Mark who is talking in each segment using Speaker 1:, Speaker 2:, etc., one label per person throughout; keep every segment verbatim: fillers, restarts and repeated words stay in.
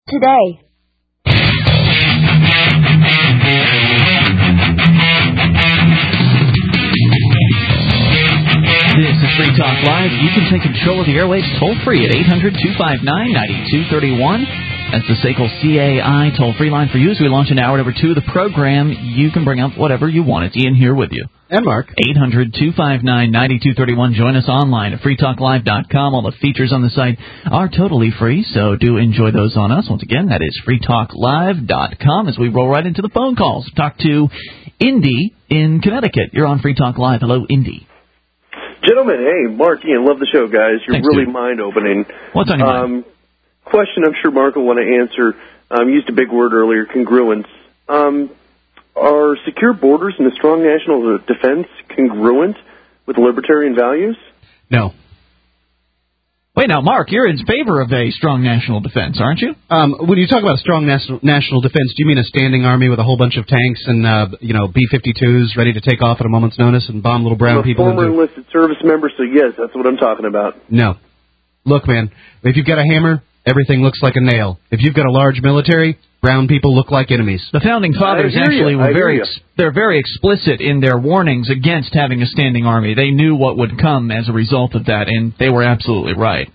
Speaker 1: today.
Speaker 2: This is Free Talk Live. You can take control of the airwaves toll-free at eight hundred, two five nine, nine two three one. That's the S A C L C A I toll-free line for you. As we launch in hour number two of the program, you can bring up whatever you want. It's Ian here with you.
Speaker 3: And Mark.
Speaker 2: eight hundred, two five nine, nine two three one. Join us online at free talk live dot com. All the features on the site are totally free, so do enjoy those on us. Once again, that is free talk live dot com as we roll right into the phone calls. Talk to Indy in Connecticut. You're on Free Talk Live. Hello, Indy.
Speaker 4: Gentlemen, hey, Mark, Ian, love the show, guys. You're
Speaker 2: Thanks,
Speaker 4: really
Speaker 2: dude.
Speaker 4: mind-opening.
Speaker 2: What's on your
Speaker 4: um,
Speaker 2: mind?
Speaker 4: Question I'm sure Mark will want to answer. Um, used a big word earlier, congruence. Um, are secure borders and a strong national defense congruent with libertarian values?
Speaker 3: No.
Speaker 2: Wait, now, Mark, you're in favor of a strong national defense, aren't you?
Speaker 3: Um, when you talk about a strong national national defense, do you mean a standing army with a whole bunch of tanks and uh, you know B fifty-twos ready to take off at a moment's notice and bomb little brown
Speaker 4: I'm a
Speaker 3: people?
Speaker 4: former
Speaker 3: into...
Speaker 4: enlisted service member, so yes, that's what I'm talking about.
Speaker 3: No. Look, man, if you've got a hammer, everything looks like a nail. If you've got a large military, brown people look like enemies.
Speaker 2: The founding fathers actually were very ex- they're very explicit in their warnings against having a standing army. They knew what would come as a result of that, and they were absolutely right.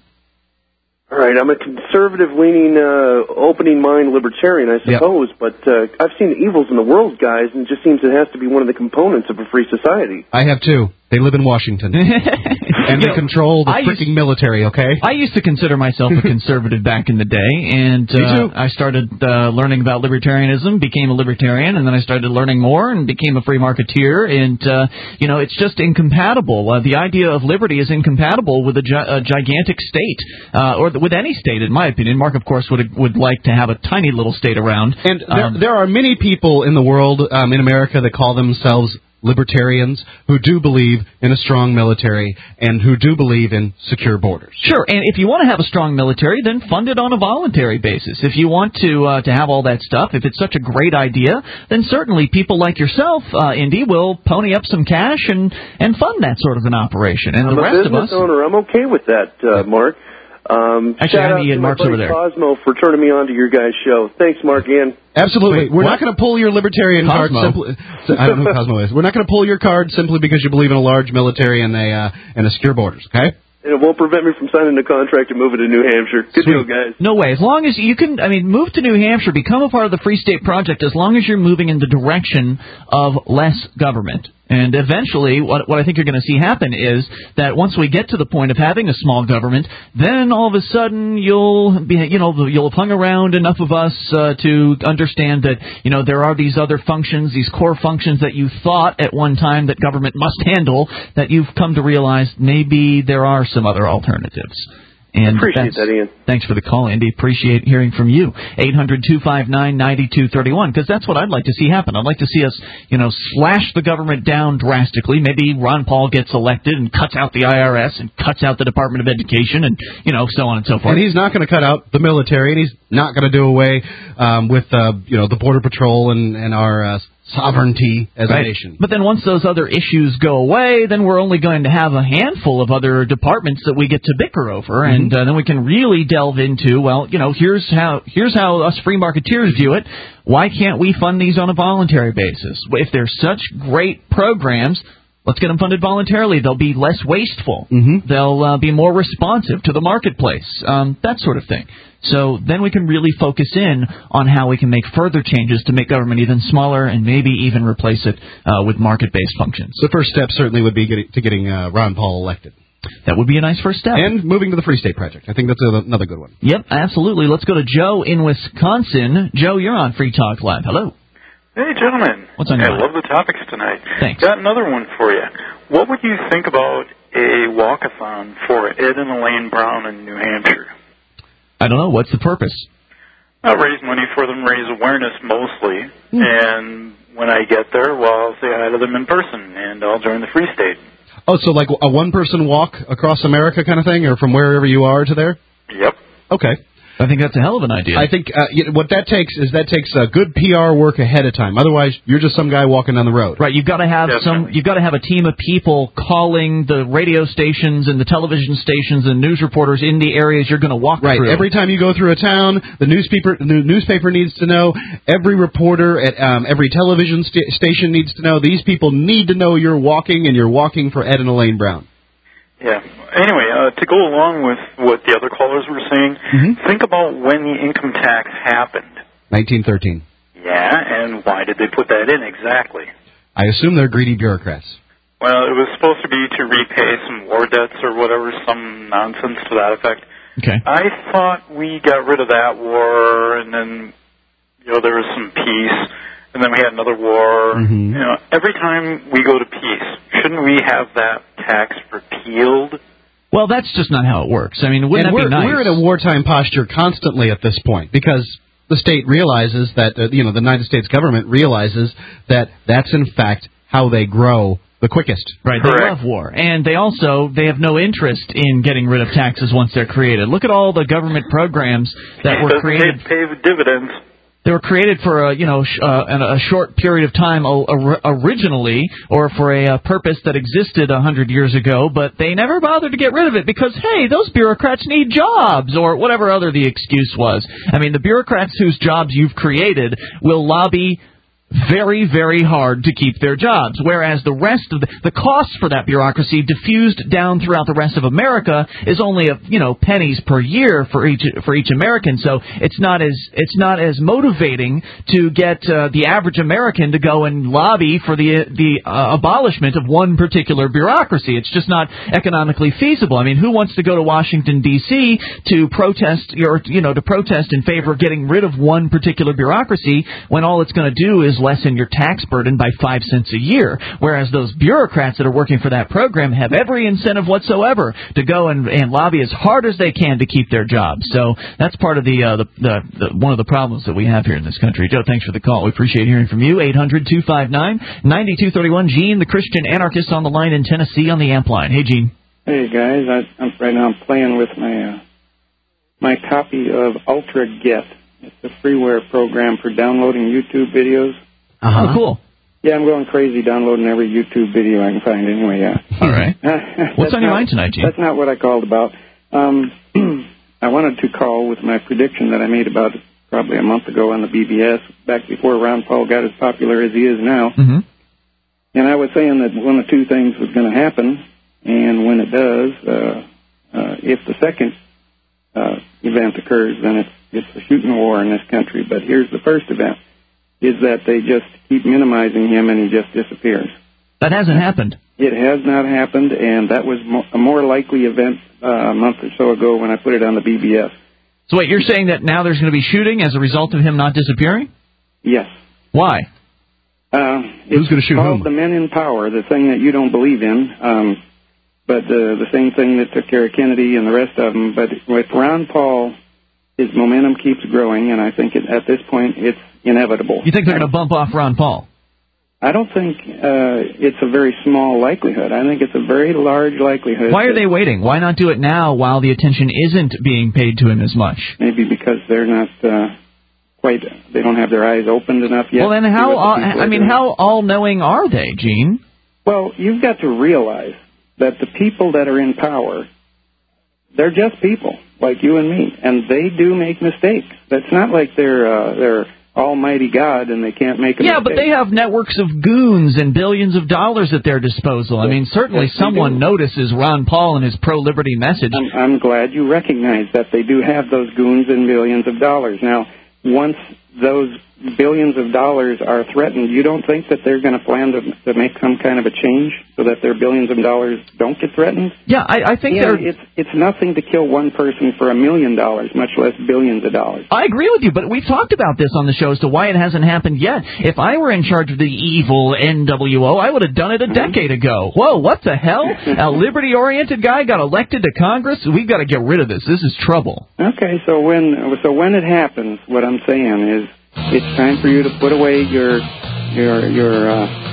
Speaker 4: All right, I'm a conservative-leaning, uh, opening-mind libertarian, I suppose, yep. but uh, I've seen the evils in the world, guys, and it just seems it has to be one of the components of a free society.
Speaker 3: I have, too. They live in Washington. And they
Speaker 2: know,
Speaker 3: control the
Speaker 2: I
Speaker 3: freaking
Speaker 2: used,
Speaker 3: military, okay?
Speaker 2: I used to consider myself a conservative back in the day, and uh, I started uh, learning about libertarianism, became a libertarian, and then I started learning more and became a free marketeer, and, uh, you know, it's just incompatible. Uh, the idea of liberty is incompatible with a, gi- a gigantic state, uh, or with any state, in my opinion. Mark, of course, would would like to have a tiny little state around.
Speaker 3: And there,
Speaker 2: um,
Speaker 3: there are many people in the world, um, in America, that call themselves libertarians who do believe in a strong military and who do believe in secure borders.
Speaker 2: Sure, and if you want to have a strong military, then fund it on a voluntary basis. If you want to uh, to have all that stuff, if it's such a great idea, then certainly people like yourself, uh, Indy, will pony up some cash and, and fund that sort of an operation. And
Speaker 4: I'm
Speaker 2: the rest
Speaker 4: a business
Speaker 2: of us,
Speaker 4: owner. I'm okay with that, uh, Mark. Um,
Speaker 2: Actually,
Speaker 4: shout
Speaker 2: I'm
Speaker 4: out
Speaker 2: Ian
Speaker 4: to my
Speaker 2: Mark's
Speaker 4: buddy
Speaker 2: over there.
Speaker 4: Cosmo for turning me on to your guys' show. Thanks, Mark, Ian.
Speaker 3: Absolutely.
Speaker 2: Wait,
Speaker 3: We're
Speaker 2: what?
Speaker 3: not going to pull your libertarian
Speaker 2: Cosmo?
Speaker 3: card simply. I don't know who Cosmo is. We're not going to pull your card simply because you believe in a large military and a uh, and a secure borders. Okay.
Speaker 4: And it won't prevent me from signing a contract and moving to New Hampshire. Good
Speaker 3: Sweet.
Speaker 4: deal, guys.
Speaker 2: no way. As long as you can, I mean, move to New Hampshire, become a part of the Free State Project, as long as you're moving in the direction of less government. And eventually, what, what I think you're going to see happen is that once we get to the point of having a small government, then all of a sudden you'll be, you know, you'll have hung around enough of us uh, to understand that, you know, there are these other functions, these core functions that you thought at one time that government must handle, that you've come to realize maybe there are some other alternatives. And
Speaker 4: appreciate that, Ian.
Speaker 2: Thanks for the call, Andy. Appreciate hearing from you. eight hundred, two five nine, nine two three one, because that's what I'd like to see happen. I'd like to see us, you know, slash the government down drastically. Maybe Ron Paul gets elected and cuts out the I R S and cuts out the Department of Education and, you know, so on and so forth.
Speaker 3: And he's not going to cut out the military, and he's not going to do away um, with, uh, you know, the Border Patrol and, and our uh, sovereignty as
Speaker 2: right.
Speaker 3: a nation.
Speaker 2: But then once those other issues go away, then we're only going to have a handful of other departments that we get to bicker over, mm-hmm. and uh, then we can really delve into, well, you know, here's how here's how us free marketeers view it. Why can't we fund these on a voluntary basis? If they're such great programs, let's get them funded voluntarily. They'll be less wasteful.
Speaker 3: Mm-hmm.
Speaker 2: They'll uh, be more responsive to the marketplace, um, that sort of thing. So then we can really focus in on how we can make further changes to make government even smaller and maybe even replace it uh, with market-based functions.
Speaker 3: The first step certainly would be getting, to getting uh, Ron Paul elected.
Speaker 2: That would be a nice first step.
Speaker 3: And moving to the Free State Project. I think that's a, another good one.
Speaker 2: Yep, absolutely. Let's go to Joe in Wisconsin. Joe, you're on Free Talk Live. Hello.
Speaker 5: Hey, gentlemen.
Speaker 2: What's on your
Speaker 5: I
Speaker 2: mind?
Speaker 5: love the topics tonight.
Speaker 2: Thanks.
Speaker 5: Got another one for you. What would you think about a walkathon for Ed and Elaine Brown in New Hampshire?
Speaker 2: I don't know. What's the purpose?
Speaker 5: I'll raise money for them, raise awareness mostly,
Speaker 2: Hmm.
Speaker 5: and when I get there, well, I'll say hi to them in person, and I'll join the Free State.
Speaker 3: Oh, so like a one-person walk across America kind of thing, or from wherever you are to there?
Speaker 5: Yep.
Speaker 3: Okay.
Speaker 2: I think that's a hell of an idea.
Speaker 3: I think uh, you know, what that takes is that takes uh, good P R work ahead of time. Otherwise, you're just some guy walking down the road.
Speaker 2: Right. You've got to have
Speaker 5: Definitely.
Speaker 2: some. You've got to have a team of people calling the radio stations and the television stations and news reporters in the areas you're going to walk
Speaker 3: Right.
Speaker 2: through.
Speaker 3: Every time you go through a town, the newspaper the newspaper needs to know. Every reporter at um, every television st- station needs to know. These people need to know you're walking, and you're walking for Ed and Elaine Brown.
Speaker 5: Yeah. Anyway, uh, to go along with what the other callers were saying,
Speaker 3: Mm-hmm.
Speaker 5: think about when the income tax happened.
Speaker 3: nineteen thirteen.
Speaker 5: Yeah, and why did they put that in exactly?
Speaker 3: I assume they're greedy bureaucrats.
Speaker 5: Well, it was supposed to be to repay some war debts or whatever, some nonsense to that effect.
Speaker 2: Okay.
Speaker 5: I thought we got rid of that war, and then, you know, there was some peace, and then we had another war.
Speaker 3: Mm-hmm.
Speaker 5: You know, every time we go to peace, shouldn't we have that tax repealed?
Speaker 2: Well, that's just not how it works. I mean, wouldn't
Speaker 3: and
Speaker 2: that
Speaker 3: we're,
Speaker 2: be nice?
Speaker 3: we're in a wartime posture constantly at this point because the state realizes that, uh, you know, the United States government realizes that that's, in fact, how they grow the quickest.
Speaker 2: Right, they
Speaker 5: Correct.
Speaker 2: love war. And they also, they have no interest in getting rid of taxes once they're created. Look at all the government programs that were
Speaker 5: Doesn't
Speaker 2: created.
Speaker 5: pay, pay dividends.
Speaker 2: They were created for a, you know, sh- uh, a short period of time o- originally, or for a, a purpose that existed a hundred years ago, but they never bothered to get rid of it because, hey, those bureaucrats need jobs, or whatever other the excuse was. I mean, the bureaucrats whose jobs you've created will lobby very, very hard to keep their jobs, whereas the rest of the, the cost for that bureaucracy diffused down throughout the rest of America is only a, you know, pennies per year for each for each American. So it's not as it's not as motivating to get uh, the average American to go and lobby for the the uh, abolishment of one particular bureaucracy. It's just not economically feasible. I mean, who wants to go to Washington D C to protest or you know to protest in favor of getting rid of one particular bureaucracy when all it's going to do is lessen your tax burden by five cents a year, whereas those bureaucrats that are working for that program have every incentive whatsoever to go and, and lobby as hard as they can to keep their jobs. So that's part of the, uh, the, the, the one of the problems that we have here in this country. Joe, thanks for the call. We appreciate hearing from you. eight hundred two five nine nine two three one. Gene, the Christian anarchist on the line in Tennessee on the amp line. Hey, Gene.
Speaker 1: Hey guys, I, I'm right now I'm playing with my uh, my copy of UltraGet. It's a freeware program for downloading YouTube videos.
Speaker 2: Uh-huh. Oh, cool.
Speaker 1: Yeah, I'm going crazy downloading every YouTube video I can find anyway, yeah.
Speaker 2: All right. What's on your
Speaker 1: not,
Speaker 2: mind tonight, Gene?
Speaker 1: That's not what I called about. Um, I wanted to call with my prediction that I made about probably a month ago on the B B S, back before Ron Paul got as popular as he is now.
Speaker 2: Mm-hmm.
Speaker 1: And I was saying that one of two things was going to happen, and when it does, uh, uh, if the second uh, event occurs, then it's, it's a shooting war in this country. But here's the first event. Is that they just keep minimizing him and he just disappears.
Speaker 2: That hasn't happened.
Speaker 1: It has not happened, and that was mo- a more likely event uh, a month or so ago when I put it on the B B S.
Speaker 2: So wait, you're saying that now there's going to be shooting as a result of him not disappearing?
Speaker 1: Yes.
Speaker 2: Why?
Speaker 1: Uh,
Speaker 3: Who's going to shoot
Speaker 1: called
Speaker 3: whom?
Speaker 1: the men in power, the thing that you don't believe in, um, but uh, the same thing that took care of Kennedy and the rest of them. But with Ron Paul, his momentum keeps growing, and I think it, at this point it's inevitable.
Speaker 2: You think they're going to bump off Ron Paul?
Speaker 1: I don't think uh, it's a very small likelihood. I think it's a very large likelihood.
Speaker 2: Why are they waiting? Why not do it now while the attention isn't being paid to him as much?
Speaker 1: Maybe because they're not uh, quite, they don't have their eyes opened enough yet.
Speaker 2: Well, then
Speaker 1: to see
Speaker 2: how,
Speaker 1: what the
Speaker 2: all,
Speaker 1: people
Speaker 2: I
Speaker 1: are
Speaker 2: mean,
Speaker 1: doing.
Speaker 2: how all-knowing are they, Gene?
Speaker 1: Well, you've got to realize that the people that are in power, they're just people like you and me, and they do make mistakes. That's not like they're uh, they're almighty God and they can't make a
Speaker 2: yeah,
Speaker 1: mistake.
Speaker 2: but they have networks of goons and billions of dollars at their disposal. I mean, certainly
Speaker 1: Yes, they
Speaker 2: someone
Speaker 1: do.
Speaker 2: notices Ron Paul and his pro-liberty message.
Speaker 1: I'm, I'm glad you recognize that they do have those goons and billions of dollars. Now, once those billions of dollars are threatened, you don't think that they're going to plan to, to make some kind of a change so that their billions of dollars don't get threatened?
Speaker 2: Yeah, I, I think
Speaker 1: Yeah,
Speaker 2: they're...
Speaker 1: it's it's nothing to kill one person for a million dollars, much less billions of dollars.
Speaker 2: I agree with you, but we've talked about this on the show as to why it hasn't happened yet. If I were in charge of the evil N W O, I would have done it a decade ago. Whoa, what the hell? A liberty-oriented guy got elected to Congress? We've got to get rid of this. This is trouble.
Speaker 1: Okay, so when so when it happens, what I'm saying is it's time for you to put away your your your uh,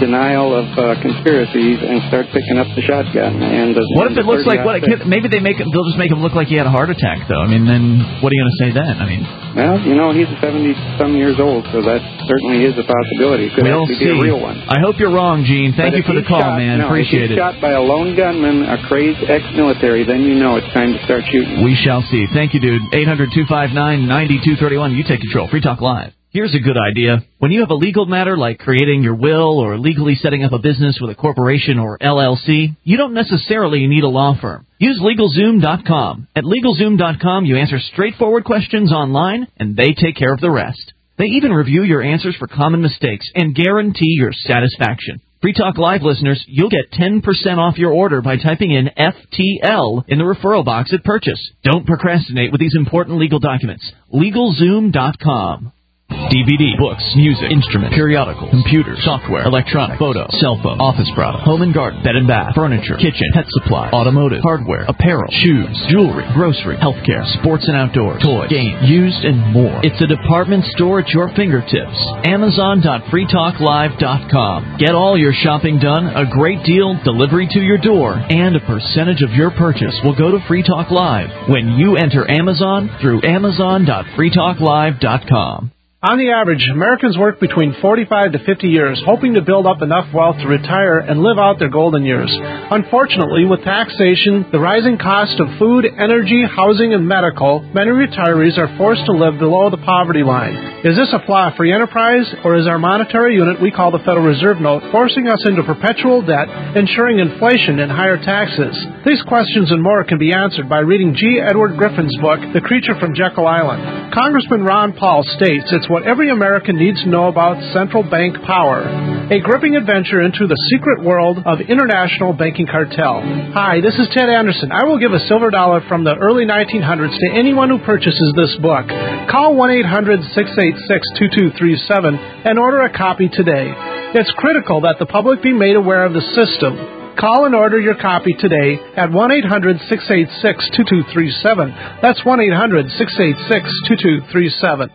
Speaker 1: denial of uh, conspiracies and start picking up the shotgun. And the,
Speaker 2: what if it looks like what?
Speaker 1: Six.
Speaker 2: Maybe they make they'll just make him look like he had a heart attack, though. I mean, then what are you going to say then? I mean,
Speaker 1: well, you know, he's seventy some years old, so that certainly is a possibility. It could
Speaker 2: we'll
Speaker 1: actually
Speaker 2: see.
Speaker 1: be a real one.
Speaker 2: I hope you're wrong, Gene. Thank
Speaker 1: but
Speaker 2: you for the call,
Speaker 1: shot,
Speaker 2: man.
Speaker 1: No,
Speaker 2: Appreciate
Speaker 1: if he's
Speaker 2: it.
Speaker 1: Shot by a lone gunman, a crazed ex-military, then you know it's time to start shooting.
Speaker 2: We shall see. Thank you, dude. eight hundred two five nine nine two three one. You take control. Free Talk Live. Here's a good idea. When you have a legal matter like creating your will or legally setting up a business with a corporation or L L C, you don't necessarily need a law firm. Use LegalZoom dot com. At LegalZoom dot com, you answer straightforward questions online, and they take care of the rest. They even review your answers for common mistakes and guarantee your satisfaction. Free Talk Live listeners, you'll get ten percent off your order by typing in F T L in the referral box at purchase. Don't procrastinate with these important legal documents. LegalZoom dot com. D V D, books, music, instruments, periodicals, computers, software, electronic, photo, cell phone, office product, home and garden, bed and bath, furniture, kitchen, pet supply, automotive, hardware, apparel, shoes, jewelry, grocery, healthcare, sports and outdoors, toys, games, used, and more. It's a department store at your fingertips. Amazon dot free talk live dot com. Get all your shopping done, a great deal, delivery to your door, and a percentage of your purchase will go to Free Talk Live when you enter Amazon through Amazon dot free talk live dot com.
Speaker 6: On the average, Americans work between forty-five to fifty years, hoping to build up enough wealth to retire and live out their golden years. Unfortunately, with taxation, the rising cost of food, energy, housing, and medical, many retirees are forced to live below the poverty line. Is this a flaw-free enterprise, or is our monetary unit we call the Federal Reserve Note forcing us into perpetual debt, ensuring inflation and higher taxes? These questions and more can be answered by reading G. Edward Griffin's book, The Creature from Jekyll Island. Congressman Ron Paul states it's what every American needs to know about central bank power. A gripping adventure into the secret world of international banking cartel. Hi, this is Ted Anderson. I will give a silver dollar from the early nineteen hundreds to anyone who purchases this book. Call one eight hundred six eight six two two three seven and order a copy today. It's critical that the public be made aware of the system. Call and order your copy today at one eight hundred six eight six two two three seven. That's one eight hundred six eight six two two three seven.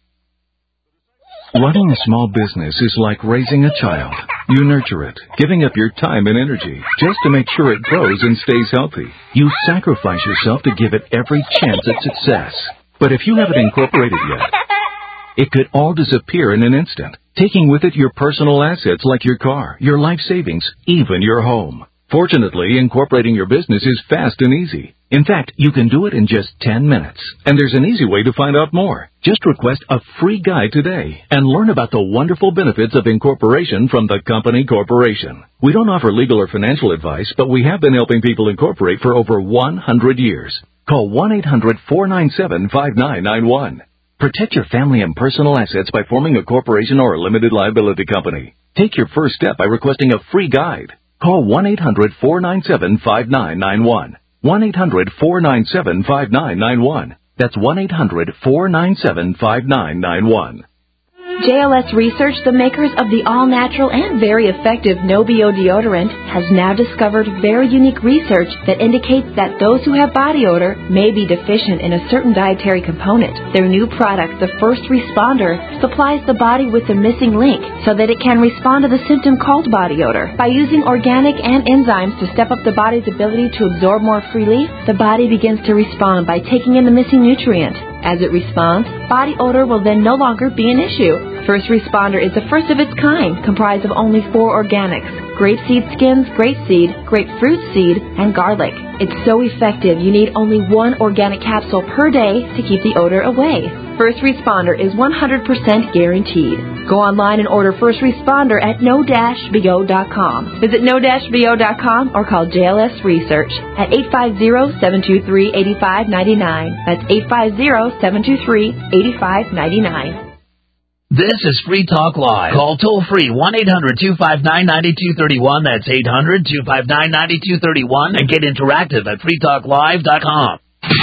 Speaker 7: Running a small business is like raising a child. You nurture it, giving up your time and energy just to make sure it grows and stays healthy. You sacrifice yourself to give it every chance at success. But if you haven't incorporated yet, it could all disappear in an instant, taking with it your personal assets like your car, your life savings, even your home. Fortunately, incorporating your business is fast and easy. In fact, you can do it in just ten minutes. And there's an easy way to find out more. Just request a free guide today and learn about the wonderful benefits of incorporation from the company corporation. We don't offer legal or financial advice, but we have been helping people incorporate for over one hundred years. Call one eight hundred four nine seven five nine nine one. Protect your family and personal assets by forming a corporation or a limited liability company. Take your first step by requesting a free guide. Call one eight hundred four nine seven five nine nine one. one eight hundred four nine seven five nine nine one. That's one eight hundred four nine seven five nine nine one.
Speaker 8: J L S Research, the makers of the all-natural and very effective No-B O deodorant, has now discovered very unique research that indicates that those who have body odor may be deficient in a certain dietary component. Their new product, the First Responder, supplies the body with the missing link so that it can respond to the symptom called body odor. By using organic and enzymes to step up the body's ability to absorb more freely, the body begins to respond by taking in the missing nutrient. As it responds, body odor will then no longer be an issue. First Responder is the first of its kind, comprised of only four organics: grapeseed skins, grapeseed, grapefruit seed, and garlic. It's so effective you need only one organic capsule per day to keep the odor away. First Responder is one hundred percent guaranteed. Go online and order First Responder at no dash b o dot com. Visit no dash b o dot com or call J L S Research at eight five zero, seven two three, eight five nine nine. That's eight five zero, seven two three, eight five nine nine.
Speaker 9: This is Free Talk Live. Call toll-free one eight hundred two five nine nine two three one. That's eight hundred two five nine nine two three one. And get interactive at free talk live dot com.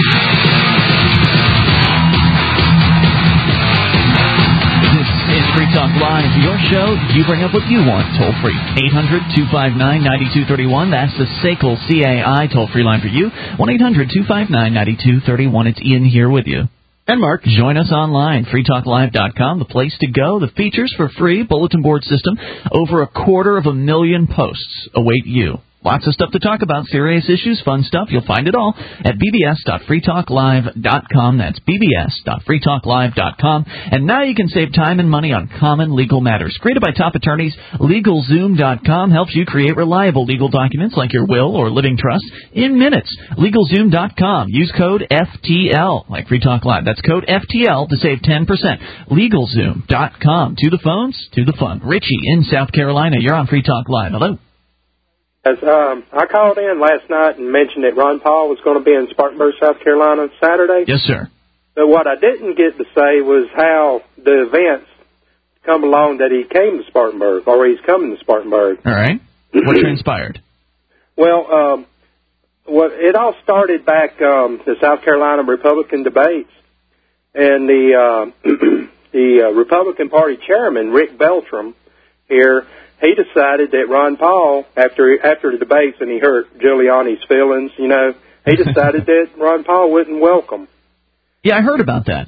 Speaker 2: This is Free Talk Live, your show. You bring up what you want, toll-free. eight hundred two five nine nine two three one. That's the S A C L C A I toll-free line for you. one eight hundred two five nine nine two three one. It's Ian here with you.
Speaker 3: And Mark.
Speaker 2: Join us online, free talk live dot com, the place to go. The features for free, bulletin board system, over a quarter of a million posts await you. Lots of stuff to talk about, serious issues, fun stuff. You'll find it all at b b s dot free talk live dot com. That's b b s dot free talk live dot com. And now you can save time and money on common legal matters. Created by top attorneys, LegalZoom dot com helps you create reliable legal documents like your will or living trust in minutes. LegalZoom dot com. Use code F T L, like Free Talk Live. That's code F T L to save ten percent. LegalZoom dot com. To the phones, to the fun. Richie in South Carolina, you're on Free Talk Live. Hello.
Speaker 10: As, um, I called in last night and mentioned that Ron Paul was going to be in Spartanburg, South Carolina Saturday.
Speaker 2: Yes, sir.
Speaker 10: But what I didn't get to say was how the events come along that he came to Spartanburg, or he's coming to Spartanburg.
Speaker 2: All right. What transpired?
Speaker 10: Well, um, well, it all started back um, the South Carolina Republican debates, and the uh, the uh, Republican Party chairman, Rick Beltram, here, he decided that Ron Paul, after after the debates, and he hurt Giuliani's feelings, you know, he decided that Ron Paul wasn't welcome.
Speaker 2: Yeah, I heard about that.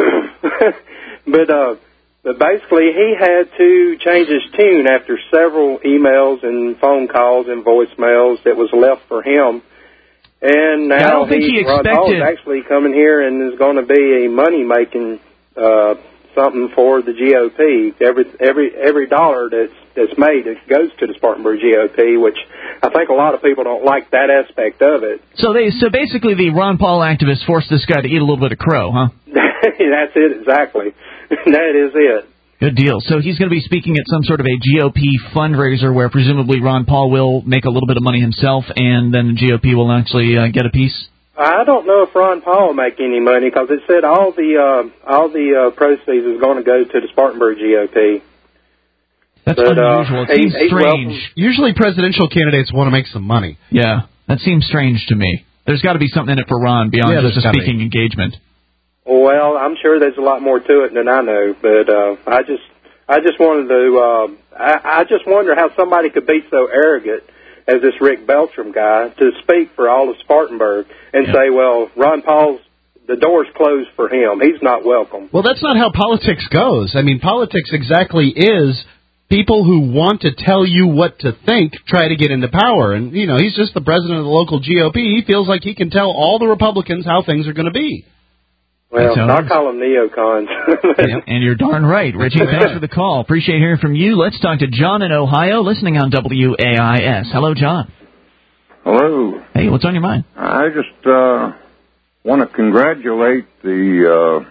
Speaker 10: but, uh, but basically, he had to change his tune after several emails and phone calls and voicemails that was left for him. And now
Speaker 2: yeah, I don't think
Speaker 10: he,
Speaker 2: he
Speaker 10: Ron
Speaker 2: expected...
Speaker 10: Paul is actually coming here and is going to be a money-making uh something for the G O P. Every every every dollar that's that's made, it goes to the Spartanburg G O P, which I think a lot of people don't like that aspect of it.
Speaker 2: So they so basically the Ron Paul activists forced this guy to eat a little bit of crow, huh?
Speaker 10: That's it, exactly. That is it.
Speaker 2: Good deal. So he's going to be speaking at some sort of a G O P fundraiser where presumably Ron Paul will make a little bit of money himself, and then the G O P will actually uh, get a piece?
Speaker 10: I don't know if Ron Paul will make any money, because it said all the uh, all the uh, proceeds is going to go to the Spartanburg G O P.
Speaker 2: That's
Speaker 10: but,
Speaker 2: unusual.
Speaker 10: Uh,
Speaker 2: it seems
Speaker 10: he,
Speaker 2: strange.
Speaker 3: Usually presidential candidates want to make some money.
Speaker 2: Yeah, that seems strange to me. There's got to be something in it for Ron beyond
Speaker 3: yeah,
Speaker 2: just a speaking be. engagement.
Speaker 10: Well, I'm sure there's a lot more to it than I know, but uh, I just I just wanted to uh, I, I just wonder how somebody could be so arrogant as this Rick Beltram guy to speak for all of Spartanburg and
Speaker 2: yeah.
Speaker 10: say, well, Ron Paul's, the door's closed for him. He's not welcome.
Speaker 3: Well, that's not how politics goes. I mean, politics exactly is people who want to tell you what to think try to get into power. And, you know, he's just the president of the local G O P. He feels like he can tell all the Republicans how things are going to be.
Speaker 10: Well, I call them neocons.
Speaker 2: Yeah, and you're darn right. Richie, thanks for the call. Appreciate hearing from you. Let's talk to John in Ohio, listening on W A I S. Hello, John.
Speaker 11: Hello.
Speaker 2: Hey, what's on your mind?
Speaker 11: I just uh, want to congratulate the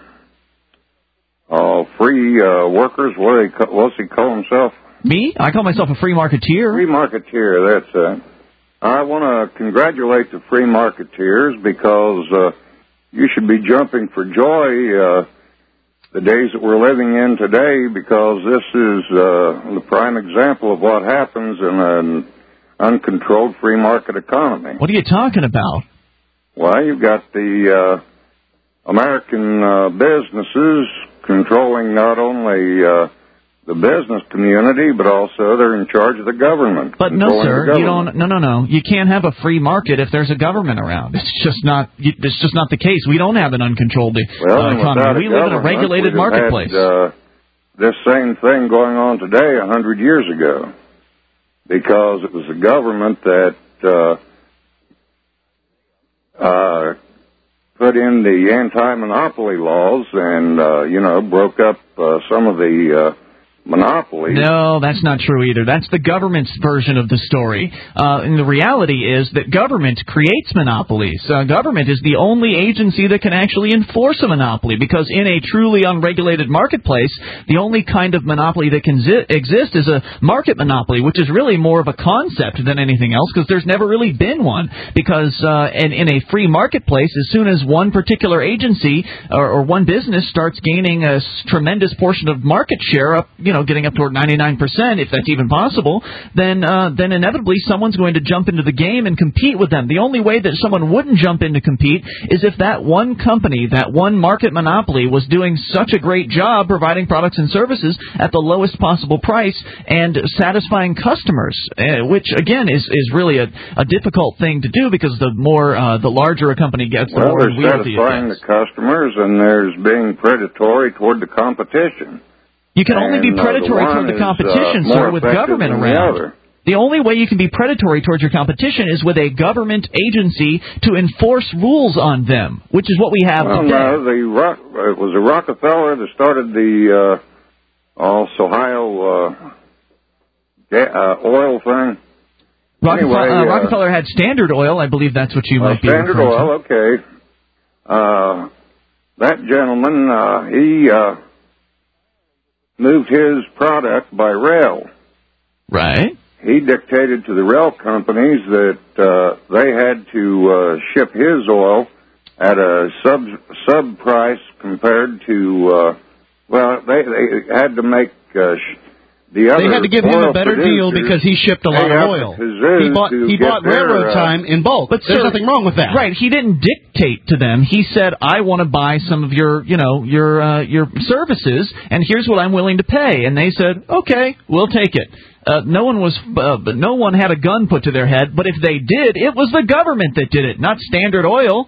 Speaker 11: uh, uh, free uh, workers. What do they call, what's he call himself?
Speaker 2: Me? I call myself a free marketeer.
Speaker 11: Free marketeer, that's it. I want to congratulate the free marketeers because... Uh, You should be jumping for joy uh, the days that we're living in today, because this is uh, the prime example of what happens in an uncontrolled free market economy.
Speaker 2: What are you talking about?
Speaker 11: Well, you've got the uh, American uh, businesses controlling not only uh, the business community, but also they're in charge of the government.
Speaker 2: But no, sir, you don't. No, no, no. You can't have a free market if there's a government around. It's just not. It's just not the case. We don't have an uncontrolled
Speaker 11: well,
Speaker 2: uh, economy. We live in a regulated marketplace.
Speaker 11: Had, uh, this same thing going on today a hundred years ago, because it was the government that uh, uh, put in the anti-monopoly laws and uh, you know broke up uh, some of the. Uh, Monopoly.
Speaker 2: No, that's not true either. That's the government's version of the story. Uh, and the reality is that government creates monopolies. Uh, government is the only agency that can actually enforce a monopoly, because in a truly unregulated marketplace, the only kind of monopoly that can zi- exist is a market monopoly, which is really more of a concept than anything else, because there's never really been one. Because uh, in, in a free marketplace, as soon as one particular agency or, or one business starts gaining a tremendous portion of market share, up, you you know, getting up toward ninety-nine percent, if that's even possible, then uh, then inevitably someone's going to jump into the game and compete with them. The only way that someone wouldn't jump in to compete is if that one company, that one market monopoly, was doing such a great job providing products and services at the lowest possible price and satisfying customers, uh, which, again, is, is really a, a difficult thing to do because the more, uh, the larger a company gets, the
Speaker 11: well,
Speaker 2: more
Speaker 11: there's
Speaker 2: unwieldy it
Speaker 11: satisfying
Speaker 2: gets.
Speaker 11: the customers, and there's being predatory toward the competition.
Speaker 2: You can only be
Speaker 11: And, uh,
Speaker 2: predatory
Speaker 11: the
Speaker 2: toward the
Speaker 11: one is,
Speaker 2: competition,
Speaker 11: uh,
Speaker 2: sir,
Speaker 11: more
Speaker 2: with
Speaker 11: effective
Speaker 2: government
Speaker 11: than the
Speaker 2: around.
Speaker 11: other.
Speaker 2: The only way you can be predatory towards your competition is with a government agency to enforce rules on them, which is what we have
Speaker 11: Well,
Speaker 2: today.
Speaker 11: no, the Rock, it was a Rockefeller that started the uh, also Ohio uh, ga- uh, oil thing.
Speaker 2: Rockefeller,
Speaker 11: anyway,
Speaker 2: uh,
Speaker 11: uh,
Speaker 2: Rockefeller had Standard Oil. I believe that's what you
Speaker 11: uh,
Speaker 2: might be
Speaker 11: Standard
Speaker 2: referring
Speaker 11: Oil,
Speaker 2: to.
Speaker 11: okay. Uh, that gentleman, uh, he uh, moved his product by rail.
Speaker 2: Right.
Speaker 11: He dictated to the rail companies that uh, they had to uh, ship his oil at a sub sub price compared to uh, well, they they had to make uh, sh- the other.
Speaker 3: They had to give him
Speaker 11: oil
Speaker 3: a better deal because he shipped a lot
Speaker 11: they
Speaker 3: of
Speaker 11: have
Speaker 3: oil.
Speaker 11: to kazoo
Speaker 3: He bought
Speaker 11: to
Speaker 3: he
Speaker 11: get
Speaker 3: bought
Speaker 11: their,
Speaker 3: railroad
Speaker 11: uh,
Speaker 3: time in bulk.
Speaker 2: But
Speaker 3: There's
Speaker 2: sir,
Speaker 3: nothing wrong with that.
Speaker 2: Right. He didn't dictate to them. He said, "I want to buy some of your, you know, your uh, your services, and here's what I'm willing to pay." And they said, "Okay, we'll take it." Uh, no one was, uh, but no one had a gun put to their head. But if they did, it was the government that did it, not Standard Oil.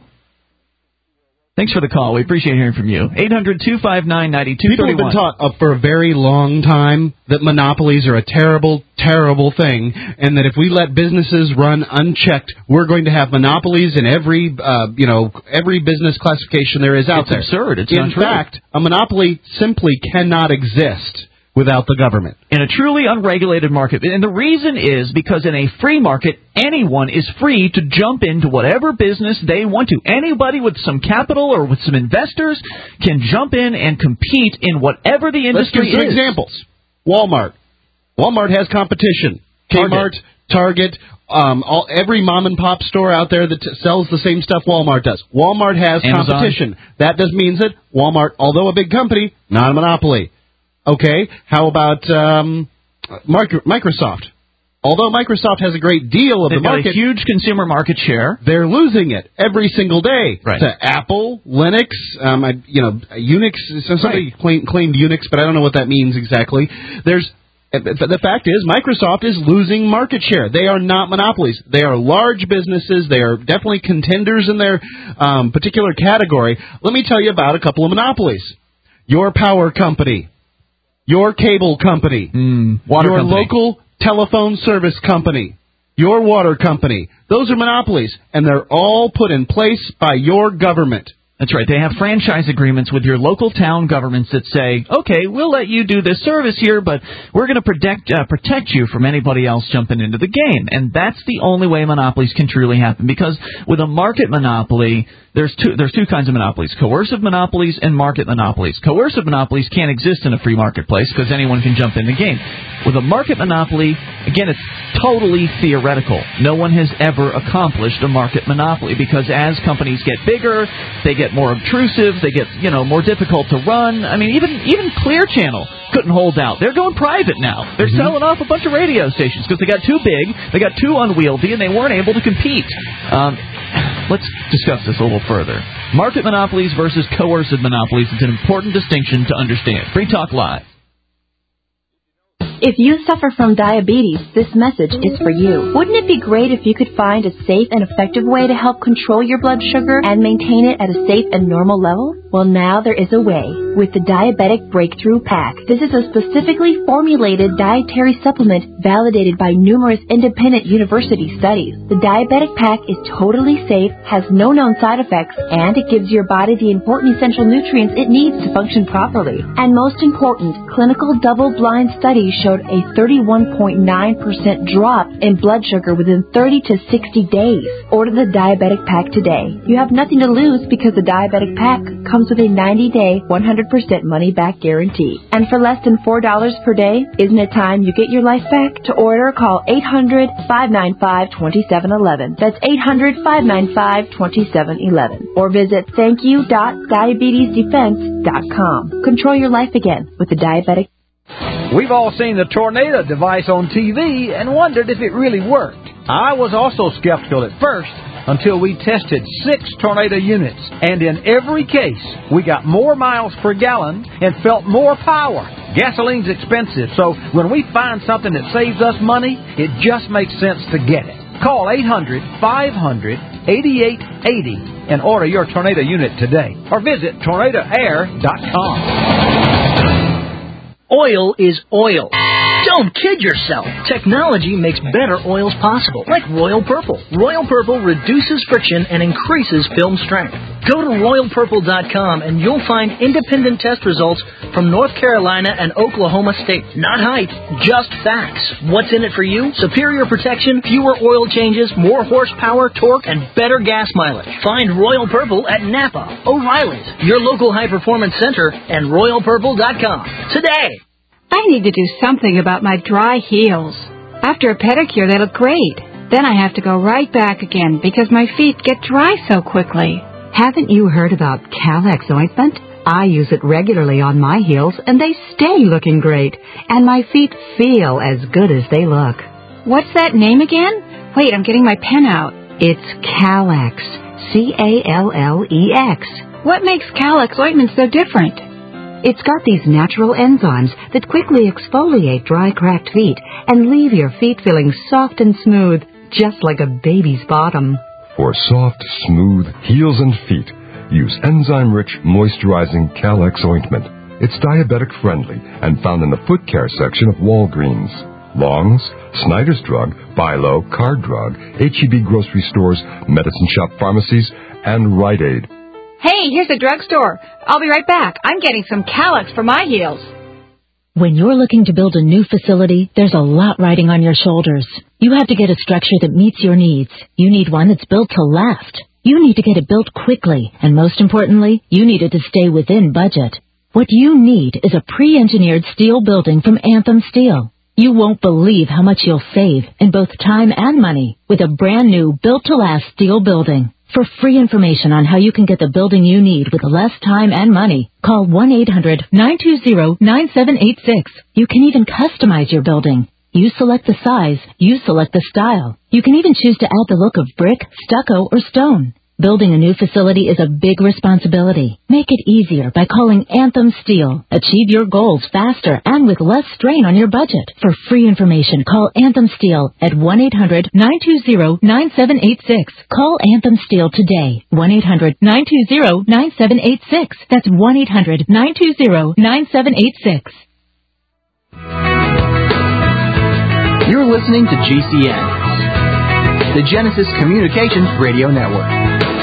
Speaker 2: Thanks for the call. We appreciate hearing from you. eight hundred two five nine nine two three one.
Speaker 3: People have been taught uh, for a very long time that monopolies are a terrible, terrible thing, and that if we let businesses run unchecked, we're going to have monopolies in every, uh, you know, every business classification there is out
Speaker 2: It's
Speaker 3: there.
Speaker 2: absurd. It's
Speaker 3: in
Speaker 2: not true.
Speaker 3: fact, a monopoly simply cannot exist without the government.
Speaker 2: In a truly unregulated market. And the reason is because in a free market, anyone is free to jump into whatever business they want to. Anybody with some capital or with some investors can jump in and compete in whatever the industry
Speaker 3: Let's give some
Speaker 2: is.
Speaker 3: examples. Walmart. Walmart has competition. Kmart, Target, um, all, every mom and pop store out there that t- sells the same stuff Walmart does. Walmart has
Speaker 2: Amazon.
Speaker 3: competition. That just means that Walmart, although a big company, not a monopoly. Okay, how about um, micro- Microsoft? Although Microsoft has a great deal of
Speaker 2: They've
Speaker 3: the
Speaker 2: got
Speaker 3: market,
Speaker 2: a huge consumer market share.
Speaker 3: They're losing it every single day
Speaker 2: Right.
Speaker 3: to Apple, Linux, um, I, you know, Unix. So somebody
Speaker 2: Right.
Speaker 3: claimed, claimed Unix, but I don't know what that means exactly. There's the fact is Microsoft is losing market share. They are not monopolies. They are large businesses. They are definitely contenders in their um, particular category. Let me tell you about a couple of monopolies. Your power company. Your cable company,
Speaker 2: mm, water
Speaker 3: your
Speaker 2: company.
Speaker 3: local telephone service company, your water company. Those are monopolies, and they're all put in place by your government.
Speaker 2: That's right. They have franchise agreements with your local town governments that say, okay, we'll let you do this service here, but we're going to protect uh, protect you from anybody else jumping into the game. And that's the only way monopolies can truly happen. Because with a market monopoly, there's two there's two kinds of monopolies: coercive monopolies and market monopolies. Coercive monopolies can't exist in a free marketplace because anyone can jump in the game. With a market monopoly, again, it's totally theoretical. No one has ever accomplished a market monopoly because as companies get bigger, they get more obtrusive, they get, you know, more difficult to run. I mean, even even Clear Channel couldn't hold out. They're going private now. They're mm-hmm. selling off a bunch of radio stations because they got too big, they got too unwieldy, and they weren't able to compete. Um, let's discuss this a little further. Market monopolies versus coercive monopolies. It's an important distinction to understand. Free Talk Live.
Speaker 8: If you suffer from diabetes, this message is for you. Wouldn't it be great if you could find a safe and effective way to help control your blood sugar and maintain it at a safe and normal level? Well, now there is a way with the Diabetic Breakthrough Pack. This is a specifically formulated dietary supplement validated by numerous independent university studies. The Diabetic Pack is totally safe, has no known side effects, and it gives your body the important essential nutrients it needs to function properly. And most important, clinical double-blind studies showed a thirty-one point nine percent drop in blood sugar within thirty to sixty days. Order the Diabetic Pack today. You have nothing to lose because the Diabetic Pack comes with a ninety day, one hundred percent money-back guarantee. And for less than four dollars per day, isn't it time you get your life back? To order, call eight hundred, five nine five, two seven one one. That's eight hundred, five nine five, two seven one one. Or visit thank you dot diabetes defense dot com. Control your life again with the Diabetic
Speaker 12: We've all seen the Tornado device on T V and wondered if it really worked. I was also skeptical at first until we tested six Tornado units, and in every case, we got more miles per gallon and felt more power. Gasoline's expensive, so when we find something that saves us money, it just makes sense to get it. Call eight hundred, five hundred, eighty-eight eighty and order your Tornado unit today, or visit tornado air dot com.
Speaker 13: Oil is oil. Don't kid yourself. Technology makes better oils possible, like Royal Purple. Royal Purple reduces friction and increases film strength. Go to royal purple dot com and you'll find independent test results from North Carolina and Oklahoma State. Not hype, just facts. What's in it for you? Superior protection, fewer oil changes, more horsepower, torque, and better gas mileage. Find Royal Purple at Napa, O'Reilly's, your local high-performance center, and royal purple dot com today.
Speaker 14: I need to do something about my dry heels. After a pedicure, they look great. Then I have to go right back again because my feet get dry so quickly.
Speaker 15: Haven't you heard about Calex ointment? I use it regularly on my heels, and they stay looking great. And my feet feel as good as they look.
Speaker 14: What's that name again? Wait, I'm getting my pen out.
Speaker 15: It's Calex. C A L L E X.
Speaker 14: What makes Calex ointment so different?
Speaker 15: It's got these natural enzymes that quickly exfoliate dry, cracked feet and leave your feet feeling soft and smooth, just like a baby's bottom.
Speaker 16: For soft, smooth heels and feet, use enzyme-rich, moisturizing Calex ointment. It's diabetic-friendly and found in the foot care section of Walgreens, Long's, Snyder's Drug, Bilo, Card Drug, H E B grocery stores, medicine shop pharmacies, and Rite Aid.
Speaker 14: Hey, here's a drugstore. I'll be right back. I'm getting some Calex for my heels.
Speaker 17: When you're looking to build a new facility, there's a lot riding on your shoulders. You have to get a structure that meets your needs. You need one that's built to last. You need to get it built quickly. And most importantly, you need it to stay within budget. What you need is a pre-engineered steel building from Anthem Steel. You won't believe how much you'll save in both time and money with a brand new built-to-last steel building. For free information on how you can get the building you need with less time and money, call one eight hundred, nine two zero, nine seven eight six. You can even customize your building. You select the size, you select the style. You can even choose to add the look of brick, stucco, or stone. Building a new facility is a big responsibility. Make it easier by calling Anthem Steel. Achieve your goals faster and with less strain on your budget. For free information, call Anthem Steel at one eight hundred, nine two zero, nine seven eight six. Call Anthem Steel today. one eight hundred, nine two zero, nine seven eight six. That's one eight hundred, nine two zero, nine seven eight six.
Speaker 2: You're listening to G C N, the Genesis Communications Radio Network.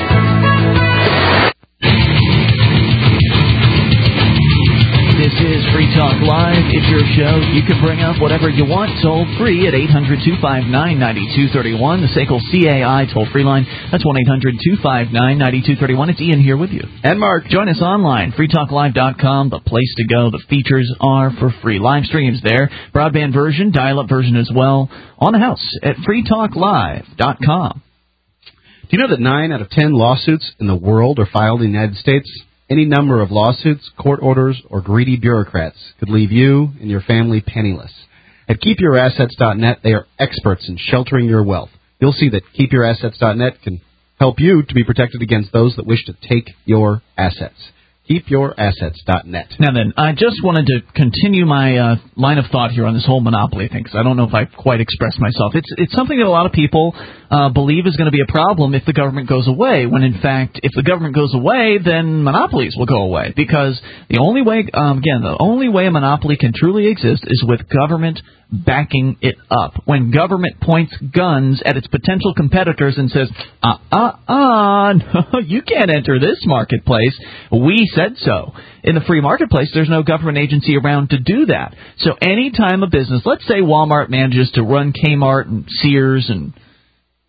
Speaker 2: This is Free Talk Live. It's your show. You can bring up whatever you want toll free at eight hundred, two five nine, nine two three one. The S A C L C A I toll free line. That's one eight hundred, two five nine, nine two three one. It's Ian here with you.
Speaker 3: And Mark.
Speaker 2: Join us online, free talk live dot com, the place to go. The features are for free. Live streams there. Broadband version, dial-up version as well. On the house at free talk live dot com.
Speaker 3: Do you know that nine out of ten lawsuits in the world are filed in the United States? Any number of lawsuits, court orders, or greedy bureaucrats could leave you and your family penniless. At keep your assets dot net, they are experts in sheltering your wealth. You'll see that keep your assets dot net can help you to be protected against those that wish to take your assets. keep your assets dot net.
Speaker 2: Now then, I just wanted to continue my uh, line of thought here on this whole monopoly thing, because I don't know if I quite expressed myself. It's it's something that a lot of people uh, believe is going to be a problem if the government goes away, when in fact, if the government goes away, then monopolies will go away, because the only way, um, again, the only way a monopoly can truly exist is with government backing it up. When government points guns at its potential competitors and says, uh, uh, uh, no, you can't enter this marketplace, we said so. In the free marketplace, there's no government agency around to do that. So any time a business, let's say Walmart manages to run Kmart and Sears and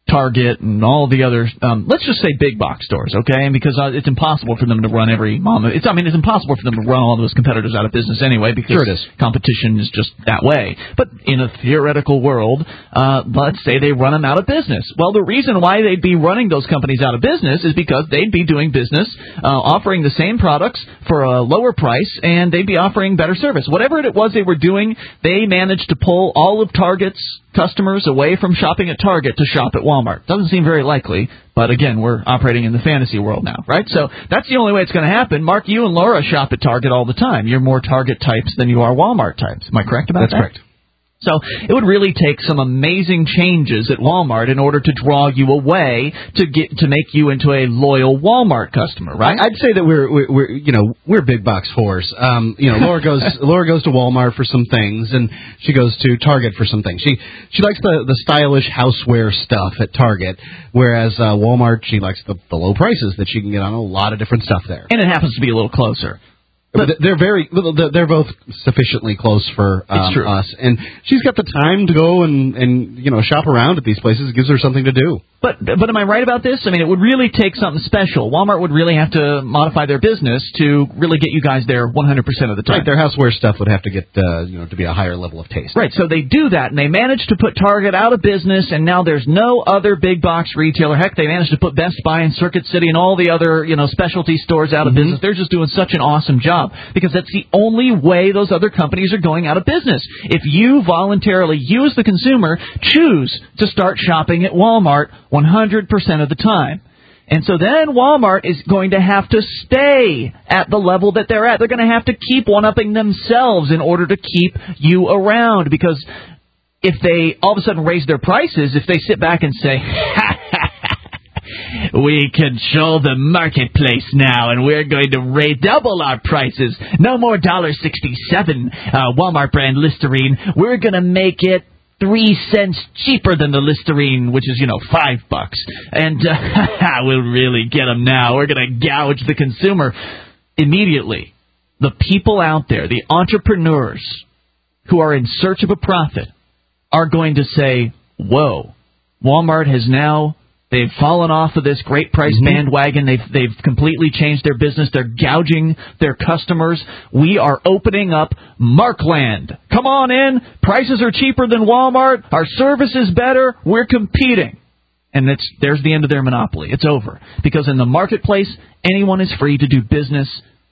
Speaker 2: Target and all the other, um, let's just say big box stores, okay? And because uh, it's impossible for them to run every mom. It's, I mean, it's impossible for them to run all those competitors out of business anyway because
Speaker 3: sure it is.
Speaker 2: Competition is just that way. But in a theoretical world, uh, let's say they run them out of business. Well, the reason why they'd be running those companies out of business is because they'd be doing business, uh, offering the same products for a lower price, and they'd be offering better service. Whatever it was they were doing, they managed to pull all of Target's customers away from shopping at Target to shop at Walmart. Doesn't seem very likely, but again, we're operating in the fantasy world now, right? So that's the only way it's going to happen. Mark, you and Laura shop at Target all the time. You're more Target types than you are Walmart types. Am I correct about
Speaker 3: that's
Speaker 2: that?
Speaker 3: That's correct.
Speaker 2: So it would really take some amazing changes at Walmart in order to draw you away to get to make you into a loyal Walmart customer, right?
Speaker 3: I'd say that we're we're, we're you know we're big box whores. Um, you know, Laura goes Laura goes to Walmart for some things, and she goes to Target for some things. She she likes the the stylish houseware stuff at Target, whereas uh, Walmart she likes the, the low prices that she can get on a lot of different stuff there.
Speaker 2: And it happens to be a little closer.
Speaker 3: But they're very, they're both sufficiently close for um, us, and she's got the time to go and, and you know shop around at these places. It gives her something to do.
Speaker 2: But but am I right about this? I mean, it would really take something special. Walmart would really have to modify their business to really get you guys there one hundred percent of the time.
Speaker 3: Right, their houseware stuff would have to get uh, you know to be a higher level of taste.
Speaker 2: Right, so they do that, and they managed to put Target out of business, and now there's no other big box retailer. Heck, they managed to put Best Buy and Circuit City and all the other you know specialty stores out of mm-hmm. business. They're just doing such an awesome job because that's the only way those other companies are going out of business. If you voluntarily, you as the consumer, choose to start shopping at Walmart one hundred percent of the time. And so then Walmart is going to have to stay at the level that they're at. They're going to have to keep one-upping themselves in order to keep you around. Because if they all of a sudden raise their prices, if they sit back and say, ha, ha, ha, we control the marketplace now, and we're going to raise double our prices. No more one dollar sixty-seven uh, Walmart brand Listerine. We're going to make it three cents cheaper than the Listerine, which is, you know, five bucks. And uh, we'll really get them now. We're going to gouge the consumer. Immediately, the people out there, the entrepreneurs who are in search of a profit, are going to say, whoa, Walmart has now... They've fallen off of this great price mm-hmm. bandwagon. They've they've completely changed their business. They're gouging their customers. We are opening up Markland. Come on in. Prices are cheaper than Walmart. Our service is better. We're competing. And it's, there's the end of their monopoly. It's over. Because in the marketplace, anyone is free to do business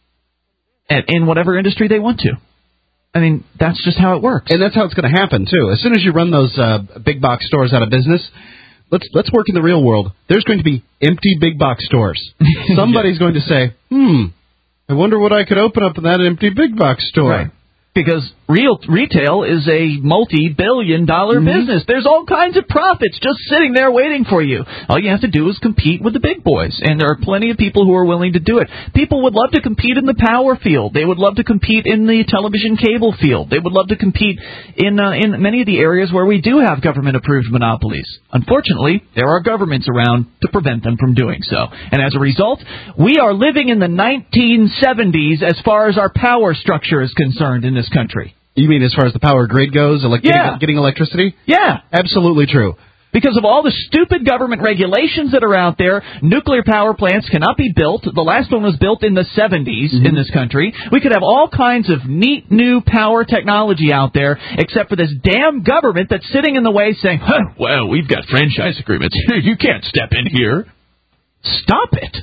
Speaker 2: at, in whatever industry they want to. I mean, that's just how it works.
Speaker 3: And that's how it's going to happen, too. As soon as you run those uh, big box stores out of business... Let's let's work in the real world. There's going to be empty big box stores. Somebody's going to say, hmm, I wonder what I could open up in that empty big box store.
Speaker 2: Right. Because real retail is a multi-billion dollar mm-hmm. business. There's all kinds of profits just sitting there waiting for you. All you have to do is compete with the big boys, and there are plenty of people who are willing to do it. People would love to compete in the power field. They would love to compete in the television cable field. They would love to compete in uh, in many of the areas where we do have government-approved monopolies. Unfortunately, there are governments around to prevent them from doing so. And as a result, we are living in the nineteen seventies as far as our power structure is concerned in this country.
Speaker 3: You mean as far as the power grid goes, like
Speaker 2: yeah.
Speaker 3: getting, getting electricity?
Speaker 2: Yeah.
Speaker 3: Absolutely true.
Speaker 2: Because of all the stupid government regulations that are out there, nuclear power plants cannot be built. The last one was built in the seventies mm-hmm. in this country. We could have all kinds of neat new power technology out there, except for this damn government that's sitting in the way saying, huh, well, we've got franchise agreements. You can't step in here. Stop it.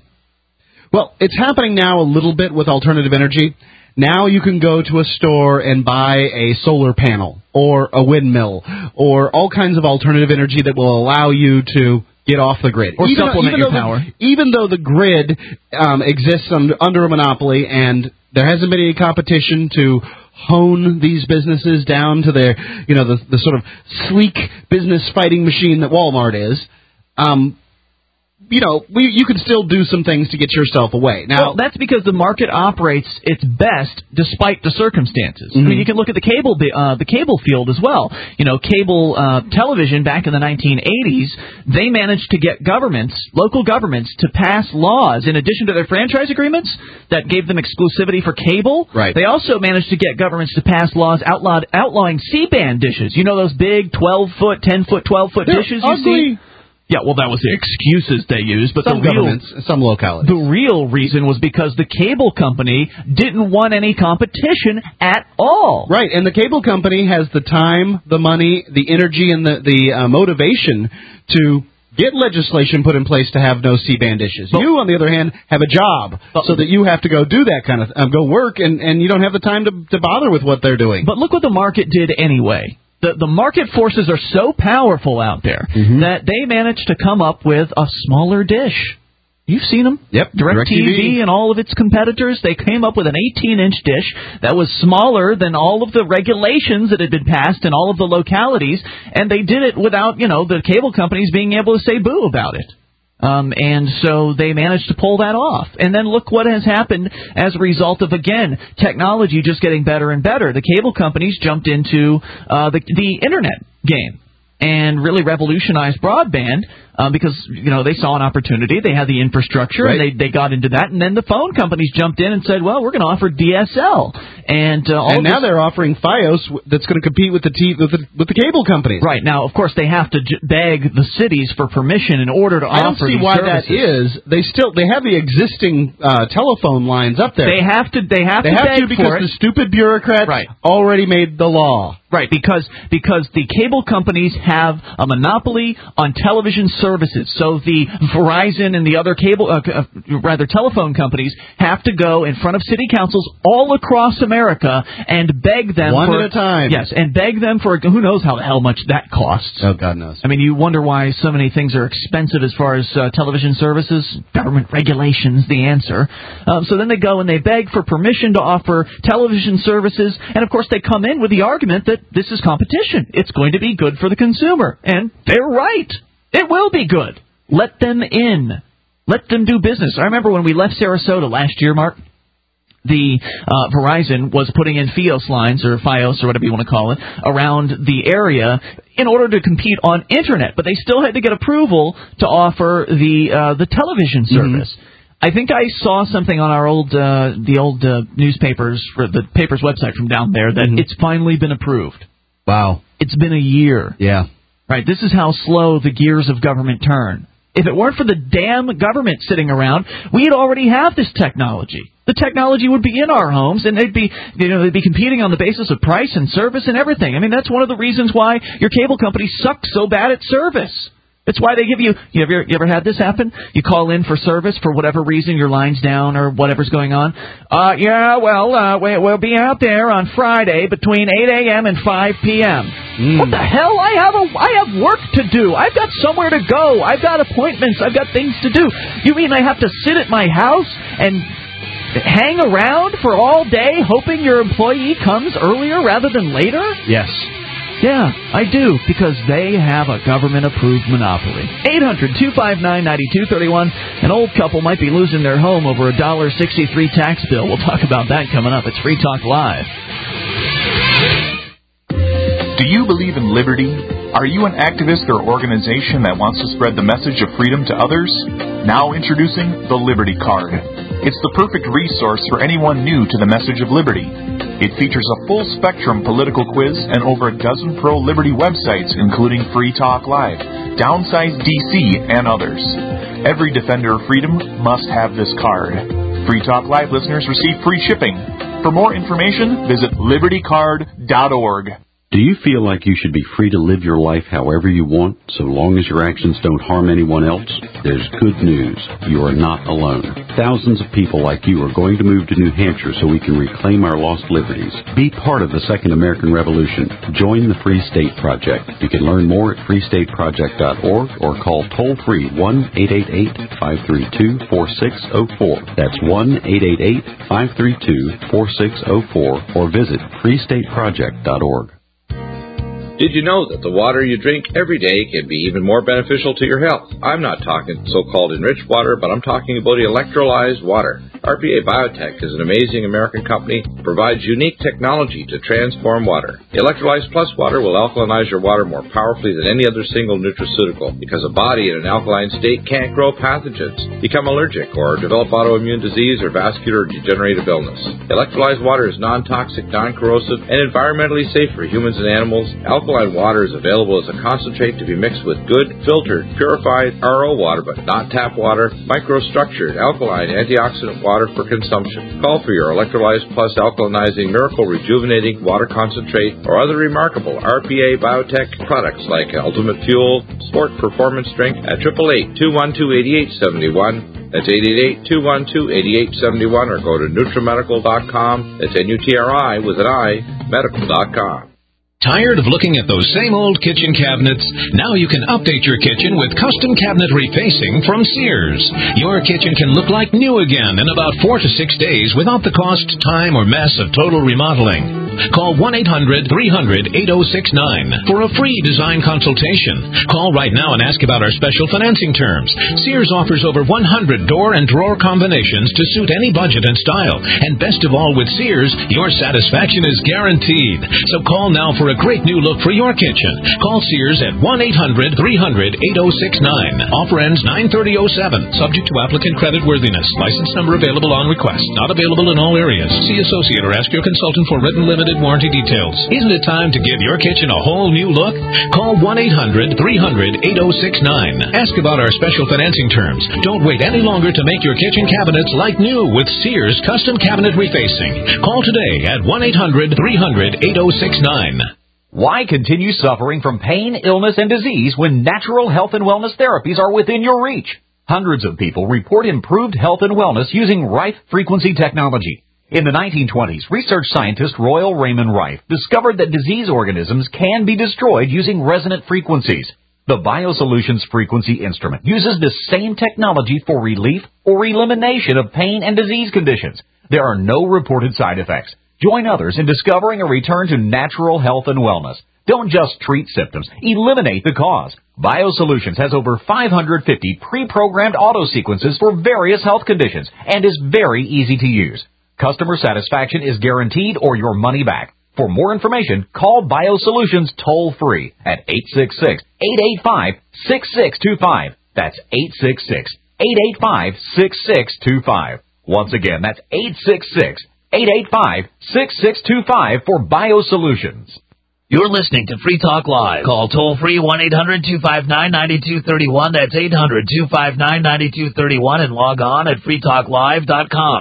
Speaker 3: Well, it's happening now a little bit with alternative energy. Now you can go to a store and buy a solar panel or a windmill or all kinds of alternative energy that will allow you to get off the grid.
Speaker 2: Or
Speaker 3: even
Speaker 2: supplement
Speaker 3: though, even
Speaker 2: your
Speaker 3: though
Speaker 2: power.
Speaker 3: The, even though the grid um, exists under, under a monopoly and there hasn't been any competition to hone these businesses down to their, you know, the, the sort of sleek business fighting machine that Walmart is, um, you know, we, you can still do some things to get yourself away. Now,
Speaker 2: well, that's because the market operates its best despite the circumstances. Mm-hmm. I mean, you can look at the cable uh, the cable field as well. You know, cable uh, television back in the nineteen eighties, they managed to get governments, local governments, to pass laws in addition to their franchise agreements that gave them exclusivity for cable.
Speaker 3: Right.
Speaker 2: They also managed to get governments to pass laws outlawed, outlawing C-band dishes. You know those big twelve-foot, ten-foot, twelve-foot dishes you
Speaker 3: ugly.
Speaker 2: see? Yeah, well, that was the excuses they used, but
Speaker 3: some
Speaker 2: the real,
Speaker 3: governments, some localities.
Speaker 2: The real reason was because the cable company didn't want any competition at all.
Speaker 3: Right, and the cable company has the time, the money, the energy, and the, the uh, motivation to get legislation put in place to have no C-band dishes. But, you, on the other hand, have a job, but, so that you have to go do that kind of, um, go work, and, and you don't have the time to, to bother with what they're doing.
Speaker 2: But look what the market did anyway. The, the market forces are so powerful out there mm-hmm. that they managed to come up with a smaller dish. You've seen them.
Speaker 3: Yep.
Speaker 2: DirecTV and all of its competitors, they came up with an eighteen-inch dish that was smaller than all of the regulations that had been passed in all of the localities, and they did it without, you know, the cable companies being able to say boo about it. Um, and so they managed to pull that off. And then look what has happened as a result of, again, technology just getting better and better. The cable companies jumped into uh, the, the Internet game and really revolutionized broadband uh, because, you know, they saw an opportunity. They had the infrastructure, right. and they they got into that. And then the phone companies jumped in and said, well, we're going to offer D S L. And, uh, all
Speaker 3: and now
Speaker 2: this...
Speaker 3: they're offering Fios that's going to compete with the, t- with the with the cable companies.
Speaker 2: Right. Now, of course, they have to j- beg the cities for permission in order to
Speaker 3: I
Speaker 2: offer
Speaker 3: don't see
Speaker 2: these
Speaker 3: why
Speaker 2: services.
Speaker 3: that is. They still they have the existing uh, telephone lines up there.
Speaker 2: They have to. They have
Speaker 3: they
Speaker 2: to
Speaker 3: have
Speaker 2: beg
Speaker 3: to because
Speaker 2: for it.
Speaker 3: the stupid bureaucrats
Speaker 2: right.
Speaker 3: already made the law.
Speaker 2: Right, because because the cable companies have a monopoly on television services. So the Verizon and the other cable, uh, uh, rather telephone companies, have to go in front of city councils all across America and beg them
Speaker 3: one
Speaker 2: for,
Speaker 3: at a time.
Speaker 2: Yes, and beg them for who knows how the hell much that costs.
Speaker 3: Oh, God knows.
Speaker 2: I mean, you wonder why so many things are expensive as far as uh, television services. Government regulations, the answer. Um, so then they go and they beg for permission to offer television services, and of course they come in with the argument that this is competition. It's going to be good for the consumer. And they're right. It will be good. Let them in. Let them do business. I remember when we left Sarasota last year, Mark, the uh, Verizon was putting in Fios lines, or Fios, or whatever you want to call it, around the area in order to compete on Internet. But they still had to get approval to offer the uh, the television service. Mm-hmm. I think I saw something on our old, uh, the old uh, newspapers, for the paper's website from down there, that mm-hmm. it's finally been approved.
Speaker 3: Wow.
Speaker 2: It's been a year.
Speaker 3: Yeah.
Speaker 2: Right, this is how slow the gears of government turn. If it weren't for the damn government sitting around, we'd already have this technology. The technology would be in our homes, and they'd be, you know, they'd be competing on the basis of price and service and everything. I mean, that's one of the reasons why your cable companies suck so bad at service. It's why they give you, you ever, you ever had this happen? You call in for service for whatever reason, your line's down or whatever's going on. Uh, yeah, well, uh, we, we'll be out there on Friday between eight a.m. and five p.m. Mm. What the hell? I have a, I have work to do. I've got somewhere to go. I've got appointments. I've got things to do. You mean I have to sit at my house and hang around for all day hoping your employee comes earlier rather than later?
Speaker 3: Yes.
Speaker 2: Yeah, I do, because they have a government-approved monopoly. eight hundred two five nine nine two three one. An old couple might be losing their home over a one dollar sixty-three tax bill. We'll talk about that coming up. It's Free Talk Live.
Speaker 18: Do you believe in liberty? Are you an activist or organization that wants to spread the message of freedom to others? Now introducing the Liberty Card. It's the perfect resource for anyone new to the message of liberty. It features a full-spectrum political quiz and over a dozen pro-liberty websites, including Free Talk Live, Downsize D C, and others. Every defender of freedom must have this card. Free Talk Live listeners receive free shipping. For more information, visit liberty card dot org.
Speaker 19: Do you feel like you should be free to live your life however you want, so long as your actions don't harm anyone else? There's good news. You are not alone. Thousands of people like you are going to move to New Hampshire so we can reclaim our lost liberties. Be part of the Second American Revolution. Join the Free State Project. You can learn more at free state project dot org or call toll-free one eight eight eight, five three two, four six zero four. That's one eight eight eight, five three two, four six zero four or visit free state project dot org.
Speaker 20: Did you know that the water you drink every day can be even more beneficial to your health? I'm not talking so-called enriched water, but I'm talking about electrolyzed water. R P A Biotech is an amazing American company that provides unique technology to transform water. Electrolyze Plus water will alkalinize your water more powerfully than any other single nutraceutical because a body in an alkaline state can't grow pathogens, become allergic, or develop autoimmune disease or vascular degenerative illness. Electrolyzed water is non-toxic, non-corrosive, and environmentally safe for humans and animals. Alkaline water is available as a concentrate to be mixed with good, filtered, purified R O water, but not tap water, microstructured, alkaline, antioxidant water for consumption. Call for your Electrolyze Plus alkalinizing, miracle rejuvenating water concentrate or other remarkable R P A Biotech products like Ultimate Fuel, Sport Performance Drink at eight eight eight, two one two, eight eight seven one. That's eight eight eight, two one two, eight eight seven one, or go to Nutrimedical dot com. That's N U T R I with an I, medical dot com.
Speaker 21: Tired of looking at those same old kitchen cabinets? Now you can update your kitchen with custom cabinet refacing from Sears. Your kitchen can look like new again in about four to six days without the cost, time, or mess of total remodeling. Call one eight hundred, three hundred, eight oh six nine for a free design consultation. Call right now and ask about our special financing terms. Sears offers over one hundred door and drawer combinations to suit any budget and style. And best of all, with Sears, your satisfaction is guaranteed. So call now for a great new look for your kitchen. Call Sears at one eight hundred, three hundred, eight oh six nine. Offer ends nine thirty oh seven. Subject to applicant credit worthiness. License number available on request. Not available in all areas. See associate or ask your consultant for written limited warranty details. Isn't it time to give your kitchen a whole new look? Call one eight hundred, three hundred, eight oh six nine. Ask about our special financing terms. Don't wait any longer to make your kitchen cabinets like new with Sears Custom Cabinet Refacing. Call today at one eight hundred, three hundred, eight oh six nine.
Speaker 22: Why continue suffering from pain, illness, and disease when natural health and wellness therapies are within your reach? Hundreds of people report improved health and wellness using Rife frequency technology. In the nineteen twenties, research scientist Royal Raymond Rife discovered that disease organisms can be destroyed using resonant frequencies. The BioSolutions frequency instrument uses the same technology for relief or elimination of pain and disease conditions. There are no reported side effects. Join others in discovering a return to natural health and wellness. Don't just treat symptoms, eliminate the cause. BioSolutions has over five hundred fifty pre-programmed auto sequences for various health conditions and is very easy to use. Customer satisfaction is guaranteed or your money back. For more information, call BioSolutions toll-free at eight six six, eight eight five, six six two five. That's eight six six, eight eight five, six six two five. Once again, that's eight six six, eight eight five, six six two five for BioSolutions.
Speaker 9: You're listening to Free Talk Live. Call toll-free one eight hundred, two five nine, nine two three one. That's eight hundred, two five nine, nine two three one, and log on at free talk live dot com.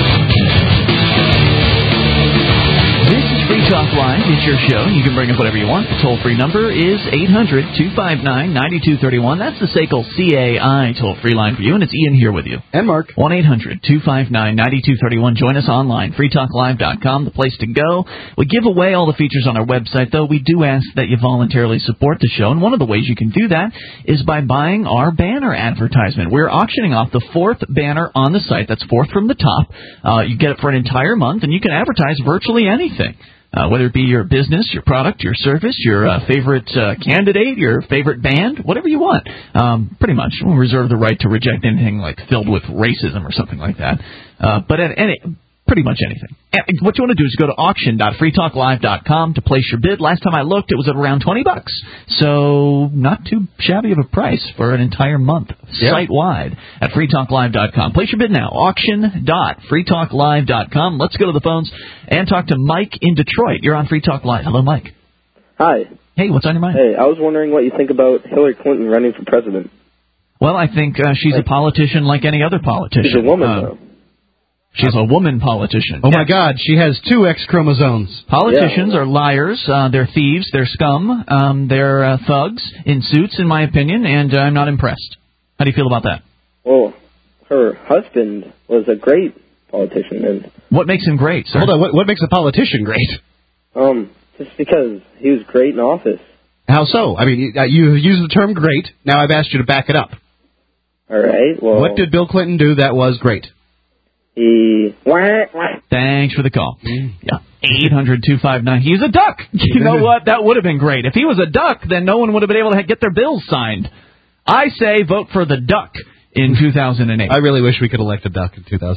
Speaker 2: This is Free Talk Live. It's your show. You can bring up whatever you want. The toll-free number is eight hundred, two five nine, nine two three one. That's the S A C L C A I toll-free line for you, and it's Ian here with you.
Speaker 3: And Mark.
Speaker 2: one eight hundred, two five nine, nine two three one. Join us online, free talk live dot com, the place to go. We give away all the features on our website, though. We do ask that you voluntarily support the show, and one of the ways you can do that is by buying our banner advertisement. We're auctioning off the fourth banner on the site. That's fourth from the top. Uh, you get it for an entire month, and you can advertise virtually anything. Uh, whether it be your business, your product, your service, your uh, favorite uh, candidate, your favorite band, whatever you want. Um, pretty much. We'll reserve the right to reject anything like filled with racism or something like that. Uh, but at any... Pretty much anything. What you want to do is go to auction dot free talk live dot com to place your bid. Last time I looked, it was at around twenty bucks. So not too shabby of a price for an entire month, yeah. Site-wide at free talk live dot com. Place your bid now, auction dot free talk live dot com. Let's go to the phones and talk to Mike in Detroit. You're on Free Talk Live. Hello, Mike.
Speaker 23: Hi.
Speaker 2: Hey, what's on your mind?
Speaker 23: Hey, I was wondering what you think about Hillary Clinton running for president.
Speaker 2: Well, I think uh, she's a politician like any other politician.
Speaker 23: She's a woman,
Speaker 2: uh,
Speaker 23: though.
Speaker 2: She's a woman politician.
Speaker 3: Oh, yeah. My God, she has two X chromosomes.
Speaker 2: Politicians
Speaker 23: yeah.
Speaker 2: are liars. Uh, they're thieves. They're scum. Um, they're uh, thugs in suits, in my opinion, and uh, I'm not impressed. How do you feel about that?
Speaker 23: Well, her husband was a great politician. And
Speaker 2: what makes him great, sir?
Speaker 3: Hold on, what, what makes a politician great?
Speaker 23: Um, just because he was great in office.
Speaker 3: How so? I mean, you used the term great. Now I've asked you to back it up.
Speaker 23: All right, well...
Speaker 3: What did Bill Clinton do that was great?
Speaker 23: He...
Speaker 2: Thanks for the call. Yeah. eight hundred, two five nine. He's a duck. You know what? That would have been great. If he was a duck, then no one would have been able to get their bills signed. I say vote for the duck in two thousand eight.
Speaker 3: I really wish we could elect a duck in two thousand eight.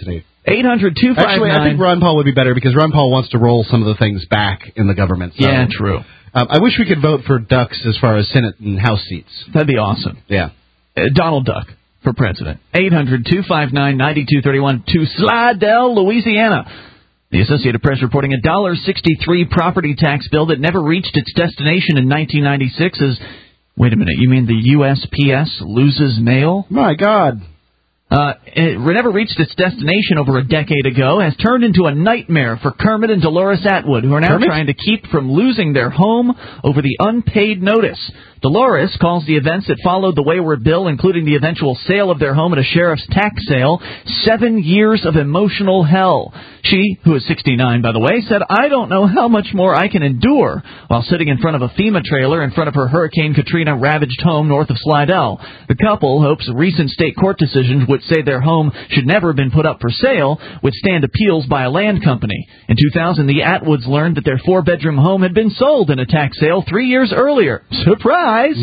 Speaker 2: eight hundred two five nine
Speaker 3: Actually, I think Ron Paul would be better because Ron Paul wants to roll some of the things back in the government. So,
Speaker 2: yeah, true.
Speaker 3: Um, I wish we could vote for Ducks as far as Senate and House seats.
Speaker 2: That'd be awesome.
Speaker 3: Yeah.
Speaker 2: Uh, Donald Duck for president. eight hundred two five nine nine two three one to Slidell, Louisiana. The Associated Press reporting a one dollar sixty-three property tax bill that never reached its destination in nineteen ninety-six is... Wait a minute, you mean the U S P S loses mail?
Speaker 3: My God.
Speaker 2: Uh, it never reached its destination over a decade ago, has turned into a nightmare for Kermit and Dolores Atwood, who are now
Speaker 3: Kermit?
Speaker 2: trying to keep from losing their home over the unpaid notice. Dolores calls the events that followed the wayward bill, including the eventual sale of their home at a sheriff's tax sale, seven years of emotional hell. She, who is sixty-nine, by the way, said, "I don't know how much more I can endure," while sitting in front of a FEMA trailer in front of her Hurricane Katrina-ravaged home north of Slidell. The couple hopes recent state court decisions would say their home should never have been put up for sale would stand appeals by a land company. In two thousand, the Atwoods learned that their four-bedroom home had been sold in a tax sale three years earlier. Surprise!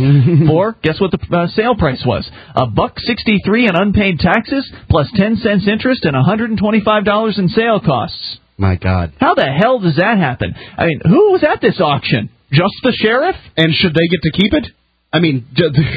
Speaker 2: Or, guess what the uh, sale price was? A buck sixty-three in unpaid taxes, plus ten cents interest and one hundred twenty-five dollars in sale costs.
Speaker 3: My God.
Speaker 2: How the hell does that happen? I mean, who was at this auction? Just the sheriff?
Speaker 3: And should they get to keep it? I mean,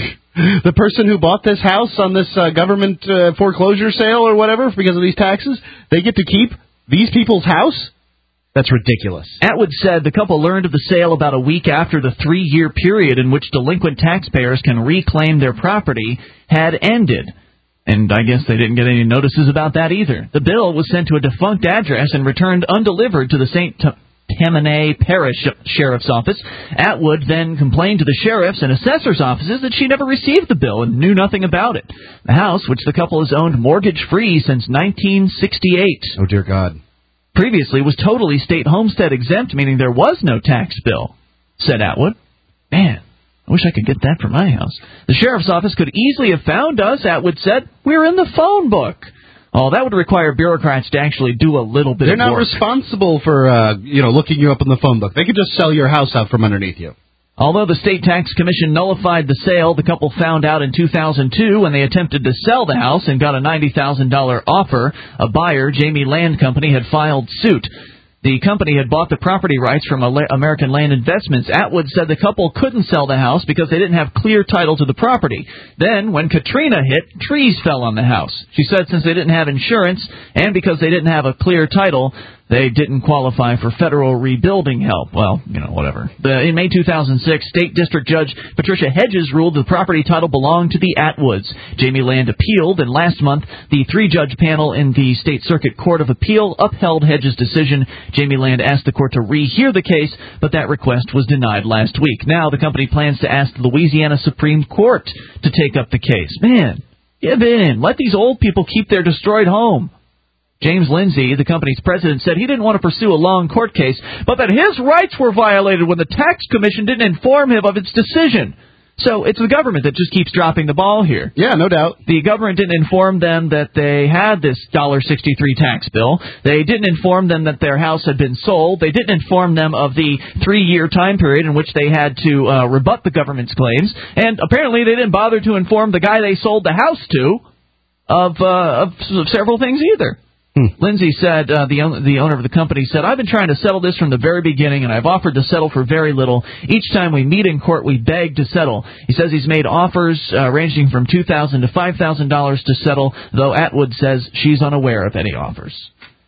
Speaker 3: the person who bought this house on this uh, government uh, foreclosure sale or whatever because of these taxes, they get to keep these people's house? That's ridiculous.
Speaker 2: Atwood said the couple learned of the sale about a week after the three-year period in which delinquent taxpayers can reclaim their property had ended. And I guess they didn't get any notices about that either. The bill was sent to a defunct address and returned undelivered to the Saint Tammany Parish Sheriff's Office. Atwood then complained to the sheriff's and assessor's offices that she never received the bill and knew nothing about it. The house, which the couple has owned mortgage-free since nineteen sixty-eight.
Speaker 3: Oh, dear God.
Speaker 2: Previously was totally state homestead exempt, meaning there was no tax bill, said Atwood. Man, I wish I could get that for my house. The sheriff's office could easily have found us, Atwood said. We're in the phone book. Oh, that would require bureaucrats to actually do a little bit
Speaker 3: They're
Speaker 2: of
Speaker 3: not
Speaker 2: work.
Speaker 3: responsible for, uh, you know, looking you up in the phone book. They could just sell your house out from underneath you.
Speaker 2: Although the State Tax Commission nullified the sale, the couple found out in two thousand two when they attempted to sell the house and got a ninety thousand dollars offer. A buyer, Jamie Land Company, had filed suit. The company had bought the property rights from American Land Investments. Atwood said the couple couldn't sell the house because they didn't have clear title to the property. Then, when Katrina hit, trees fell on the house. She said since they didn't have insurance and because they didn't have a clear title, they didn't qualify for federal rebuilding help. Well, you know, whatever. The, in May two thousand six, State District Judge Patricia Hedges ruled the property title belonged to the Atwoods. Jamie Land appealed, and last month, the three-judge panel in the State Circuit Court of Appeal upheld Hedges' decision. Jamie Land asked the court to rehear the case, but that request was denied last week. Now the company plans to ask the Louisiana Supreme Court to take up the case. Man, give in. Let these old people keep their destroyed home. James Lindsay, the company's president, said he didn't want to pursue a long court case, but that his rights were violated when the tax commission didn't inform him of its decision. So it's the government that just keeps dropping the ball here.
Speaker 3: Yeah, no doubt.
Speaker 2: The government didn't inform them that they had this one dollar sixty-three tax bill. They didn't inform them that their house had been sold. They didn't inform them of the three-year time period in which they had to uh, rebut the government's claims. And apparently they didn't bother to inform the guy they sold the house to of, uh, of several things either. Lindsay said, uh, the, the owner of the company said, I've been trying to settle this from the very beginning, and I've offered to settle for very little. Each time we meet in court, we beg to settle. He says he's made offers uh, ranging from two thousand dollars to five thousand dollars to settle, though Atwood says she's unaware of any offers.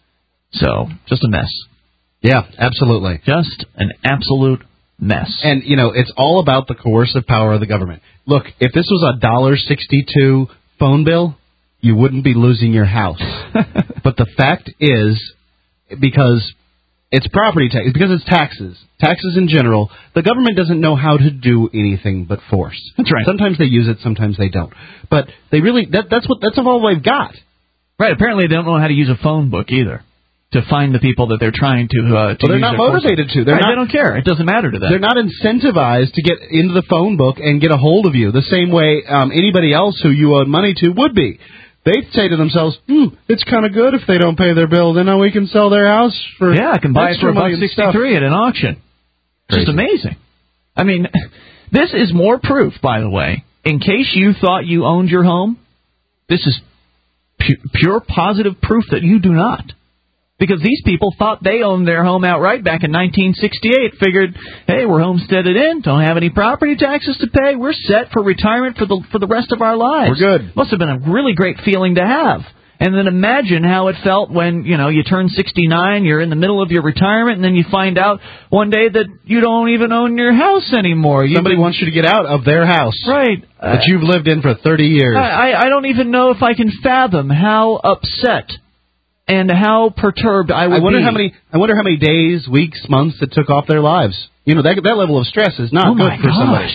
Speaker 2: So, just a mess.
Speaker 3: Yeah, absolutely.
Speaker 2: Just an absolute mess.
Speaker 3: And, you know, it's all about the coercive power of the government. Look, if this was a one dollar sixty-two phone bill, you wouldn't be losing your house. But the fact is, because it's property tax, because it's taxes, taxes in general, the government doesn't know how to do anything but force.
Speaker 2: That's right.
Speaker 3: Sometimes they use it, sometimes they don't. But they really, that, that's what that's all they've got.
Speaker 2: Right, apparently they don't know how to use a phone book either to find the people that they're trying to, uh, to
Speaker 3: well, they're
Speaker 2: use
Speaker 3: not
Speaker 2: their
Speaker 3: motivated
Speaker 2: forces.
Speaker 3: to. They're
Speaker 2: right,
Speaker 3: not,
Speaker 2: they don't care. It doesn't matter to them.
Speaker 3: They're not incentivized to get into the phone book and get a hold of you the same way um, anybody else who you owed money to would be. They'd say to themselves, hmm, it's kind of good if they don't pay their bill. Then we can sell their house for
Speaker 2: yeah, I can buy it for a buck sixty-three at an auction.
Speaker 3: Crazy.
Speaker 2: Just amazing. I mean, this is more proof, by the way. In case you thought you owned your home, this is pu- pure positive proof that you do not. Because these people thought they owned their home outright back in nineteen sixty-eight. Figured, hey, we're homesteaded in, don't have any property taxes to pay. We're set for retirement for the for the rest of our lives.
Speaker 3: We're good.
Speaker 2: Must have been a really great feeling to have. And then imagine how it felt when, you know, you turn sixty-nine, you're in the middle of your retirement, and then you find out one day that you don't even own your house anymore. You've
Speaker 3: Somebody
Speaker 2: been,
Speaker 3: wants you to get out of their house.
Speaker 2: Right.
Speaker 3: That you've lived in for thirty years.
Speaker 2: I, I, I don't even know if I can fathom how upset and how perturbed I would
Speaker 3: I wonder
Speaker 2: be.
Speaker 3: how many. I wonder how many days, weeks, months it took off their lives. You know, that that level of stress is not
Speaker 2: oh
Speaker 3: good
Speaker 2: my
Speaker 3: for
Speaker 2: gosh.
Speaker 3: somebody.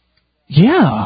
Speaker 2: Yeah.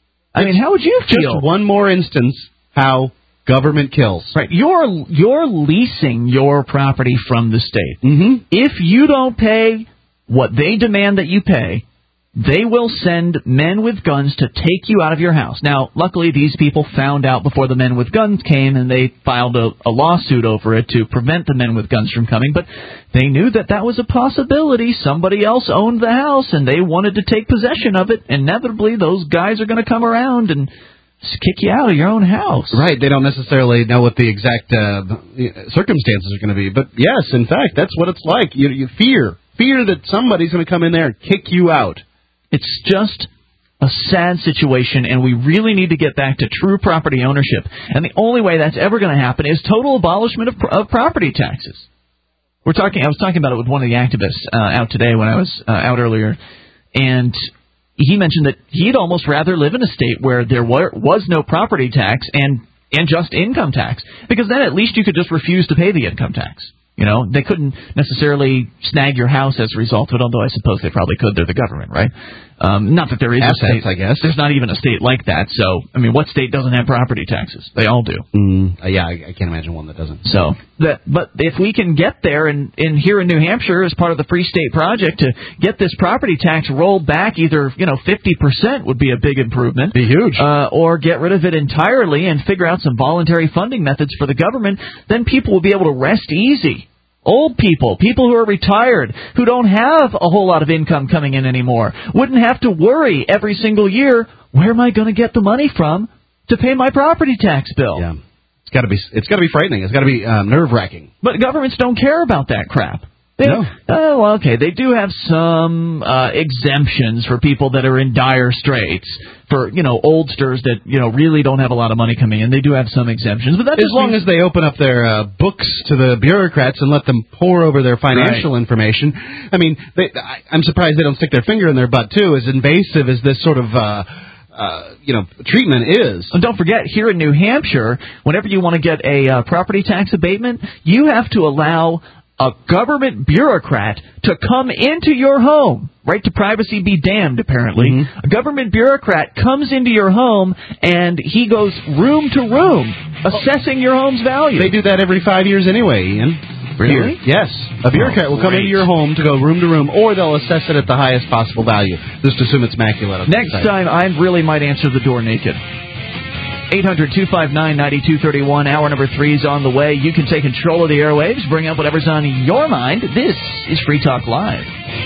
Speaker 2: I mean, how would you feel?
Speaker 3: Just one more instance how government kills.
Speaker 2: Right. You're you're leasing your property from the state.
Speaker 3: Mm-hmm.
Speaker 2: If you don't pay what they demand that you pay, they will send men with guns to take you out of your house. Now, luckily, these people found out before the men with guns came, and they filed a, a lawsuit over it to prevent the men with guns from coming. But they knew that that was a possibility. Somebody else owned the house, and they wanted to take possession of it. Inevitably, those guys are going to come around and kick you out of your own house.
Speaker 3: Right. They don't necessarily know what the exact uh, circumstances are going to be. But, yes, in fact, that's what it's like. You, you fear. Fear that somebody's going to come in there and kick you out.
Speaker 2: It's just a sad situation, and we really need to get back to true property ownership. And the only way that's ever going to happen is total abolishment of, of property taxes. We're talking. I was talking about it with one of the activists uh, out today when I was uh, out earlier, and he mentioned that he'd almost rather live in a state where there were, was no property tax and and just income tax, because then at least you could just refuse to pay the income tax. You know, they couldn't necessarily snag your house as a result of it, although I suppose they probably could. They're the government, right? Um, not that there is
Speaker 3: Assets,
Speaker 2: a state,
Speaker 3: I guess.
Speaker 2: There's not even a state like that. So, I mean, what state doesn't have property taxes? They all do.
Speaker 3: Mm, uh, yeah, I, I can't imagine one that doesn't.
Speaker 2: So, that, but if we can get there, and in, in here in New Hampshire, as part of the Free State Project, to get this property tax rolled back, either, you know, fifty percent would be a big improvement.
Speaker 3: Be huge.
Speaker 2: Uh, or get rid of it entirely and figure out some voluntary funding methods for the government, then people will be able to rest easy. Old people, people who are retired, who don't have a whole lot of income coming in anymore, wouldn't have to worry every single year, where am I going to get the money from to pay my property tax bill?
Speaker 3: Yeah, it's got to be. It's got to be frightening. It's got to be um, nerve-wracking.
Speaker 2: But governments don't care about that crap. They,
Speaker 3: no.
Speaker 2: Oh, well, okay. They do have some uh, exemptions for people that are in dire straits. For, you know, oldsters that, you know, really don't have a lot of money coming in. They do have some exemptions. But that
Speaker 3: as long means... as they open up their uh, books to the bureaucrats and let them pour over their financial
Speaker 2: right.
Speaker 3: information. I mean, they, I, I'm surprised they don't stick their finger in their butt, too, as invasive as this sort of... Uh, Uh, you know, treatment is.
Speaker 2: And don't forget, here in New Hampshire, whenever you want to get a uh, property tax abatement, you have to allow a government bureaucrat to come into your home. Right to privacy be damned, apparently. Mm-hmm. A government bureaucrat comes into your home, and he goes room to room, assessing your home's value.
Speaker 3: They do that every five years anyway, Ian.
Speaker 2: Really?
Speaker 3: Here. Yes. A bureaucrat
Speaker 2: oh,
Speaker 3: will come into your home to go room to room, or they'll assess it at the highest possible value. Just assume it's immaculate.
Speaker 2: Next time, I really might answer the door naked. eight hundred two five nine nine two three one. Hour number three is on the way. You can take control of the airwaves, bring up whatever's on your mind. This is Free Talk Live.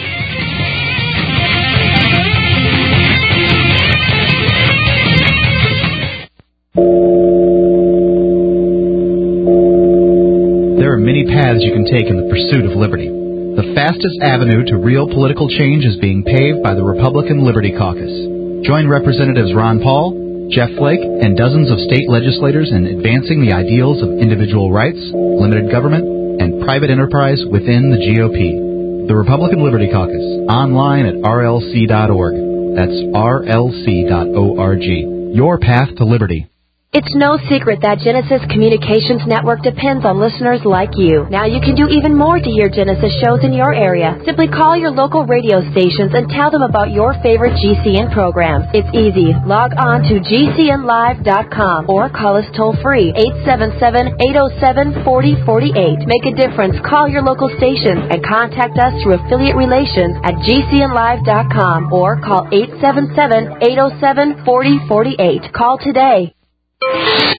Speaker 1: There are many paths you can take in the pursuit of liberty. The fastest avenue to real political change is being paved by the Republican Liberty Caucus. Join Representatives Ron Paul, Jeff Flake, and dozens of state legislators in advancing the ideals of individual rights, limited government, and private enterprise within the G O P. The Republican Liberty Caucus, online at R L C dot org. That's R L C dot org. Your path to liberty.
Speaker 8: It's no secret that Genesis Communications Network depends on listeners like you. Now you can do even more to hear Genesis shows in your area. Simply call your local radio stations and tell them about your favorite G C N programs. It's easy. Log on to G C N live dot com or call us toll-free, eight seven seven, eight oh seven, four oh four eight. Make a difference. Call your local stations and contact us through affiliate relations at G C N live dot com or call eight seven seven, eight oh seven, four oh four eight. Call today.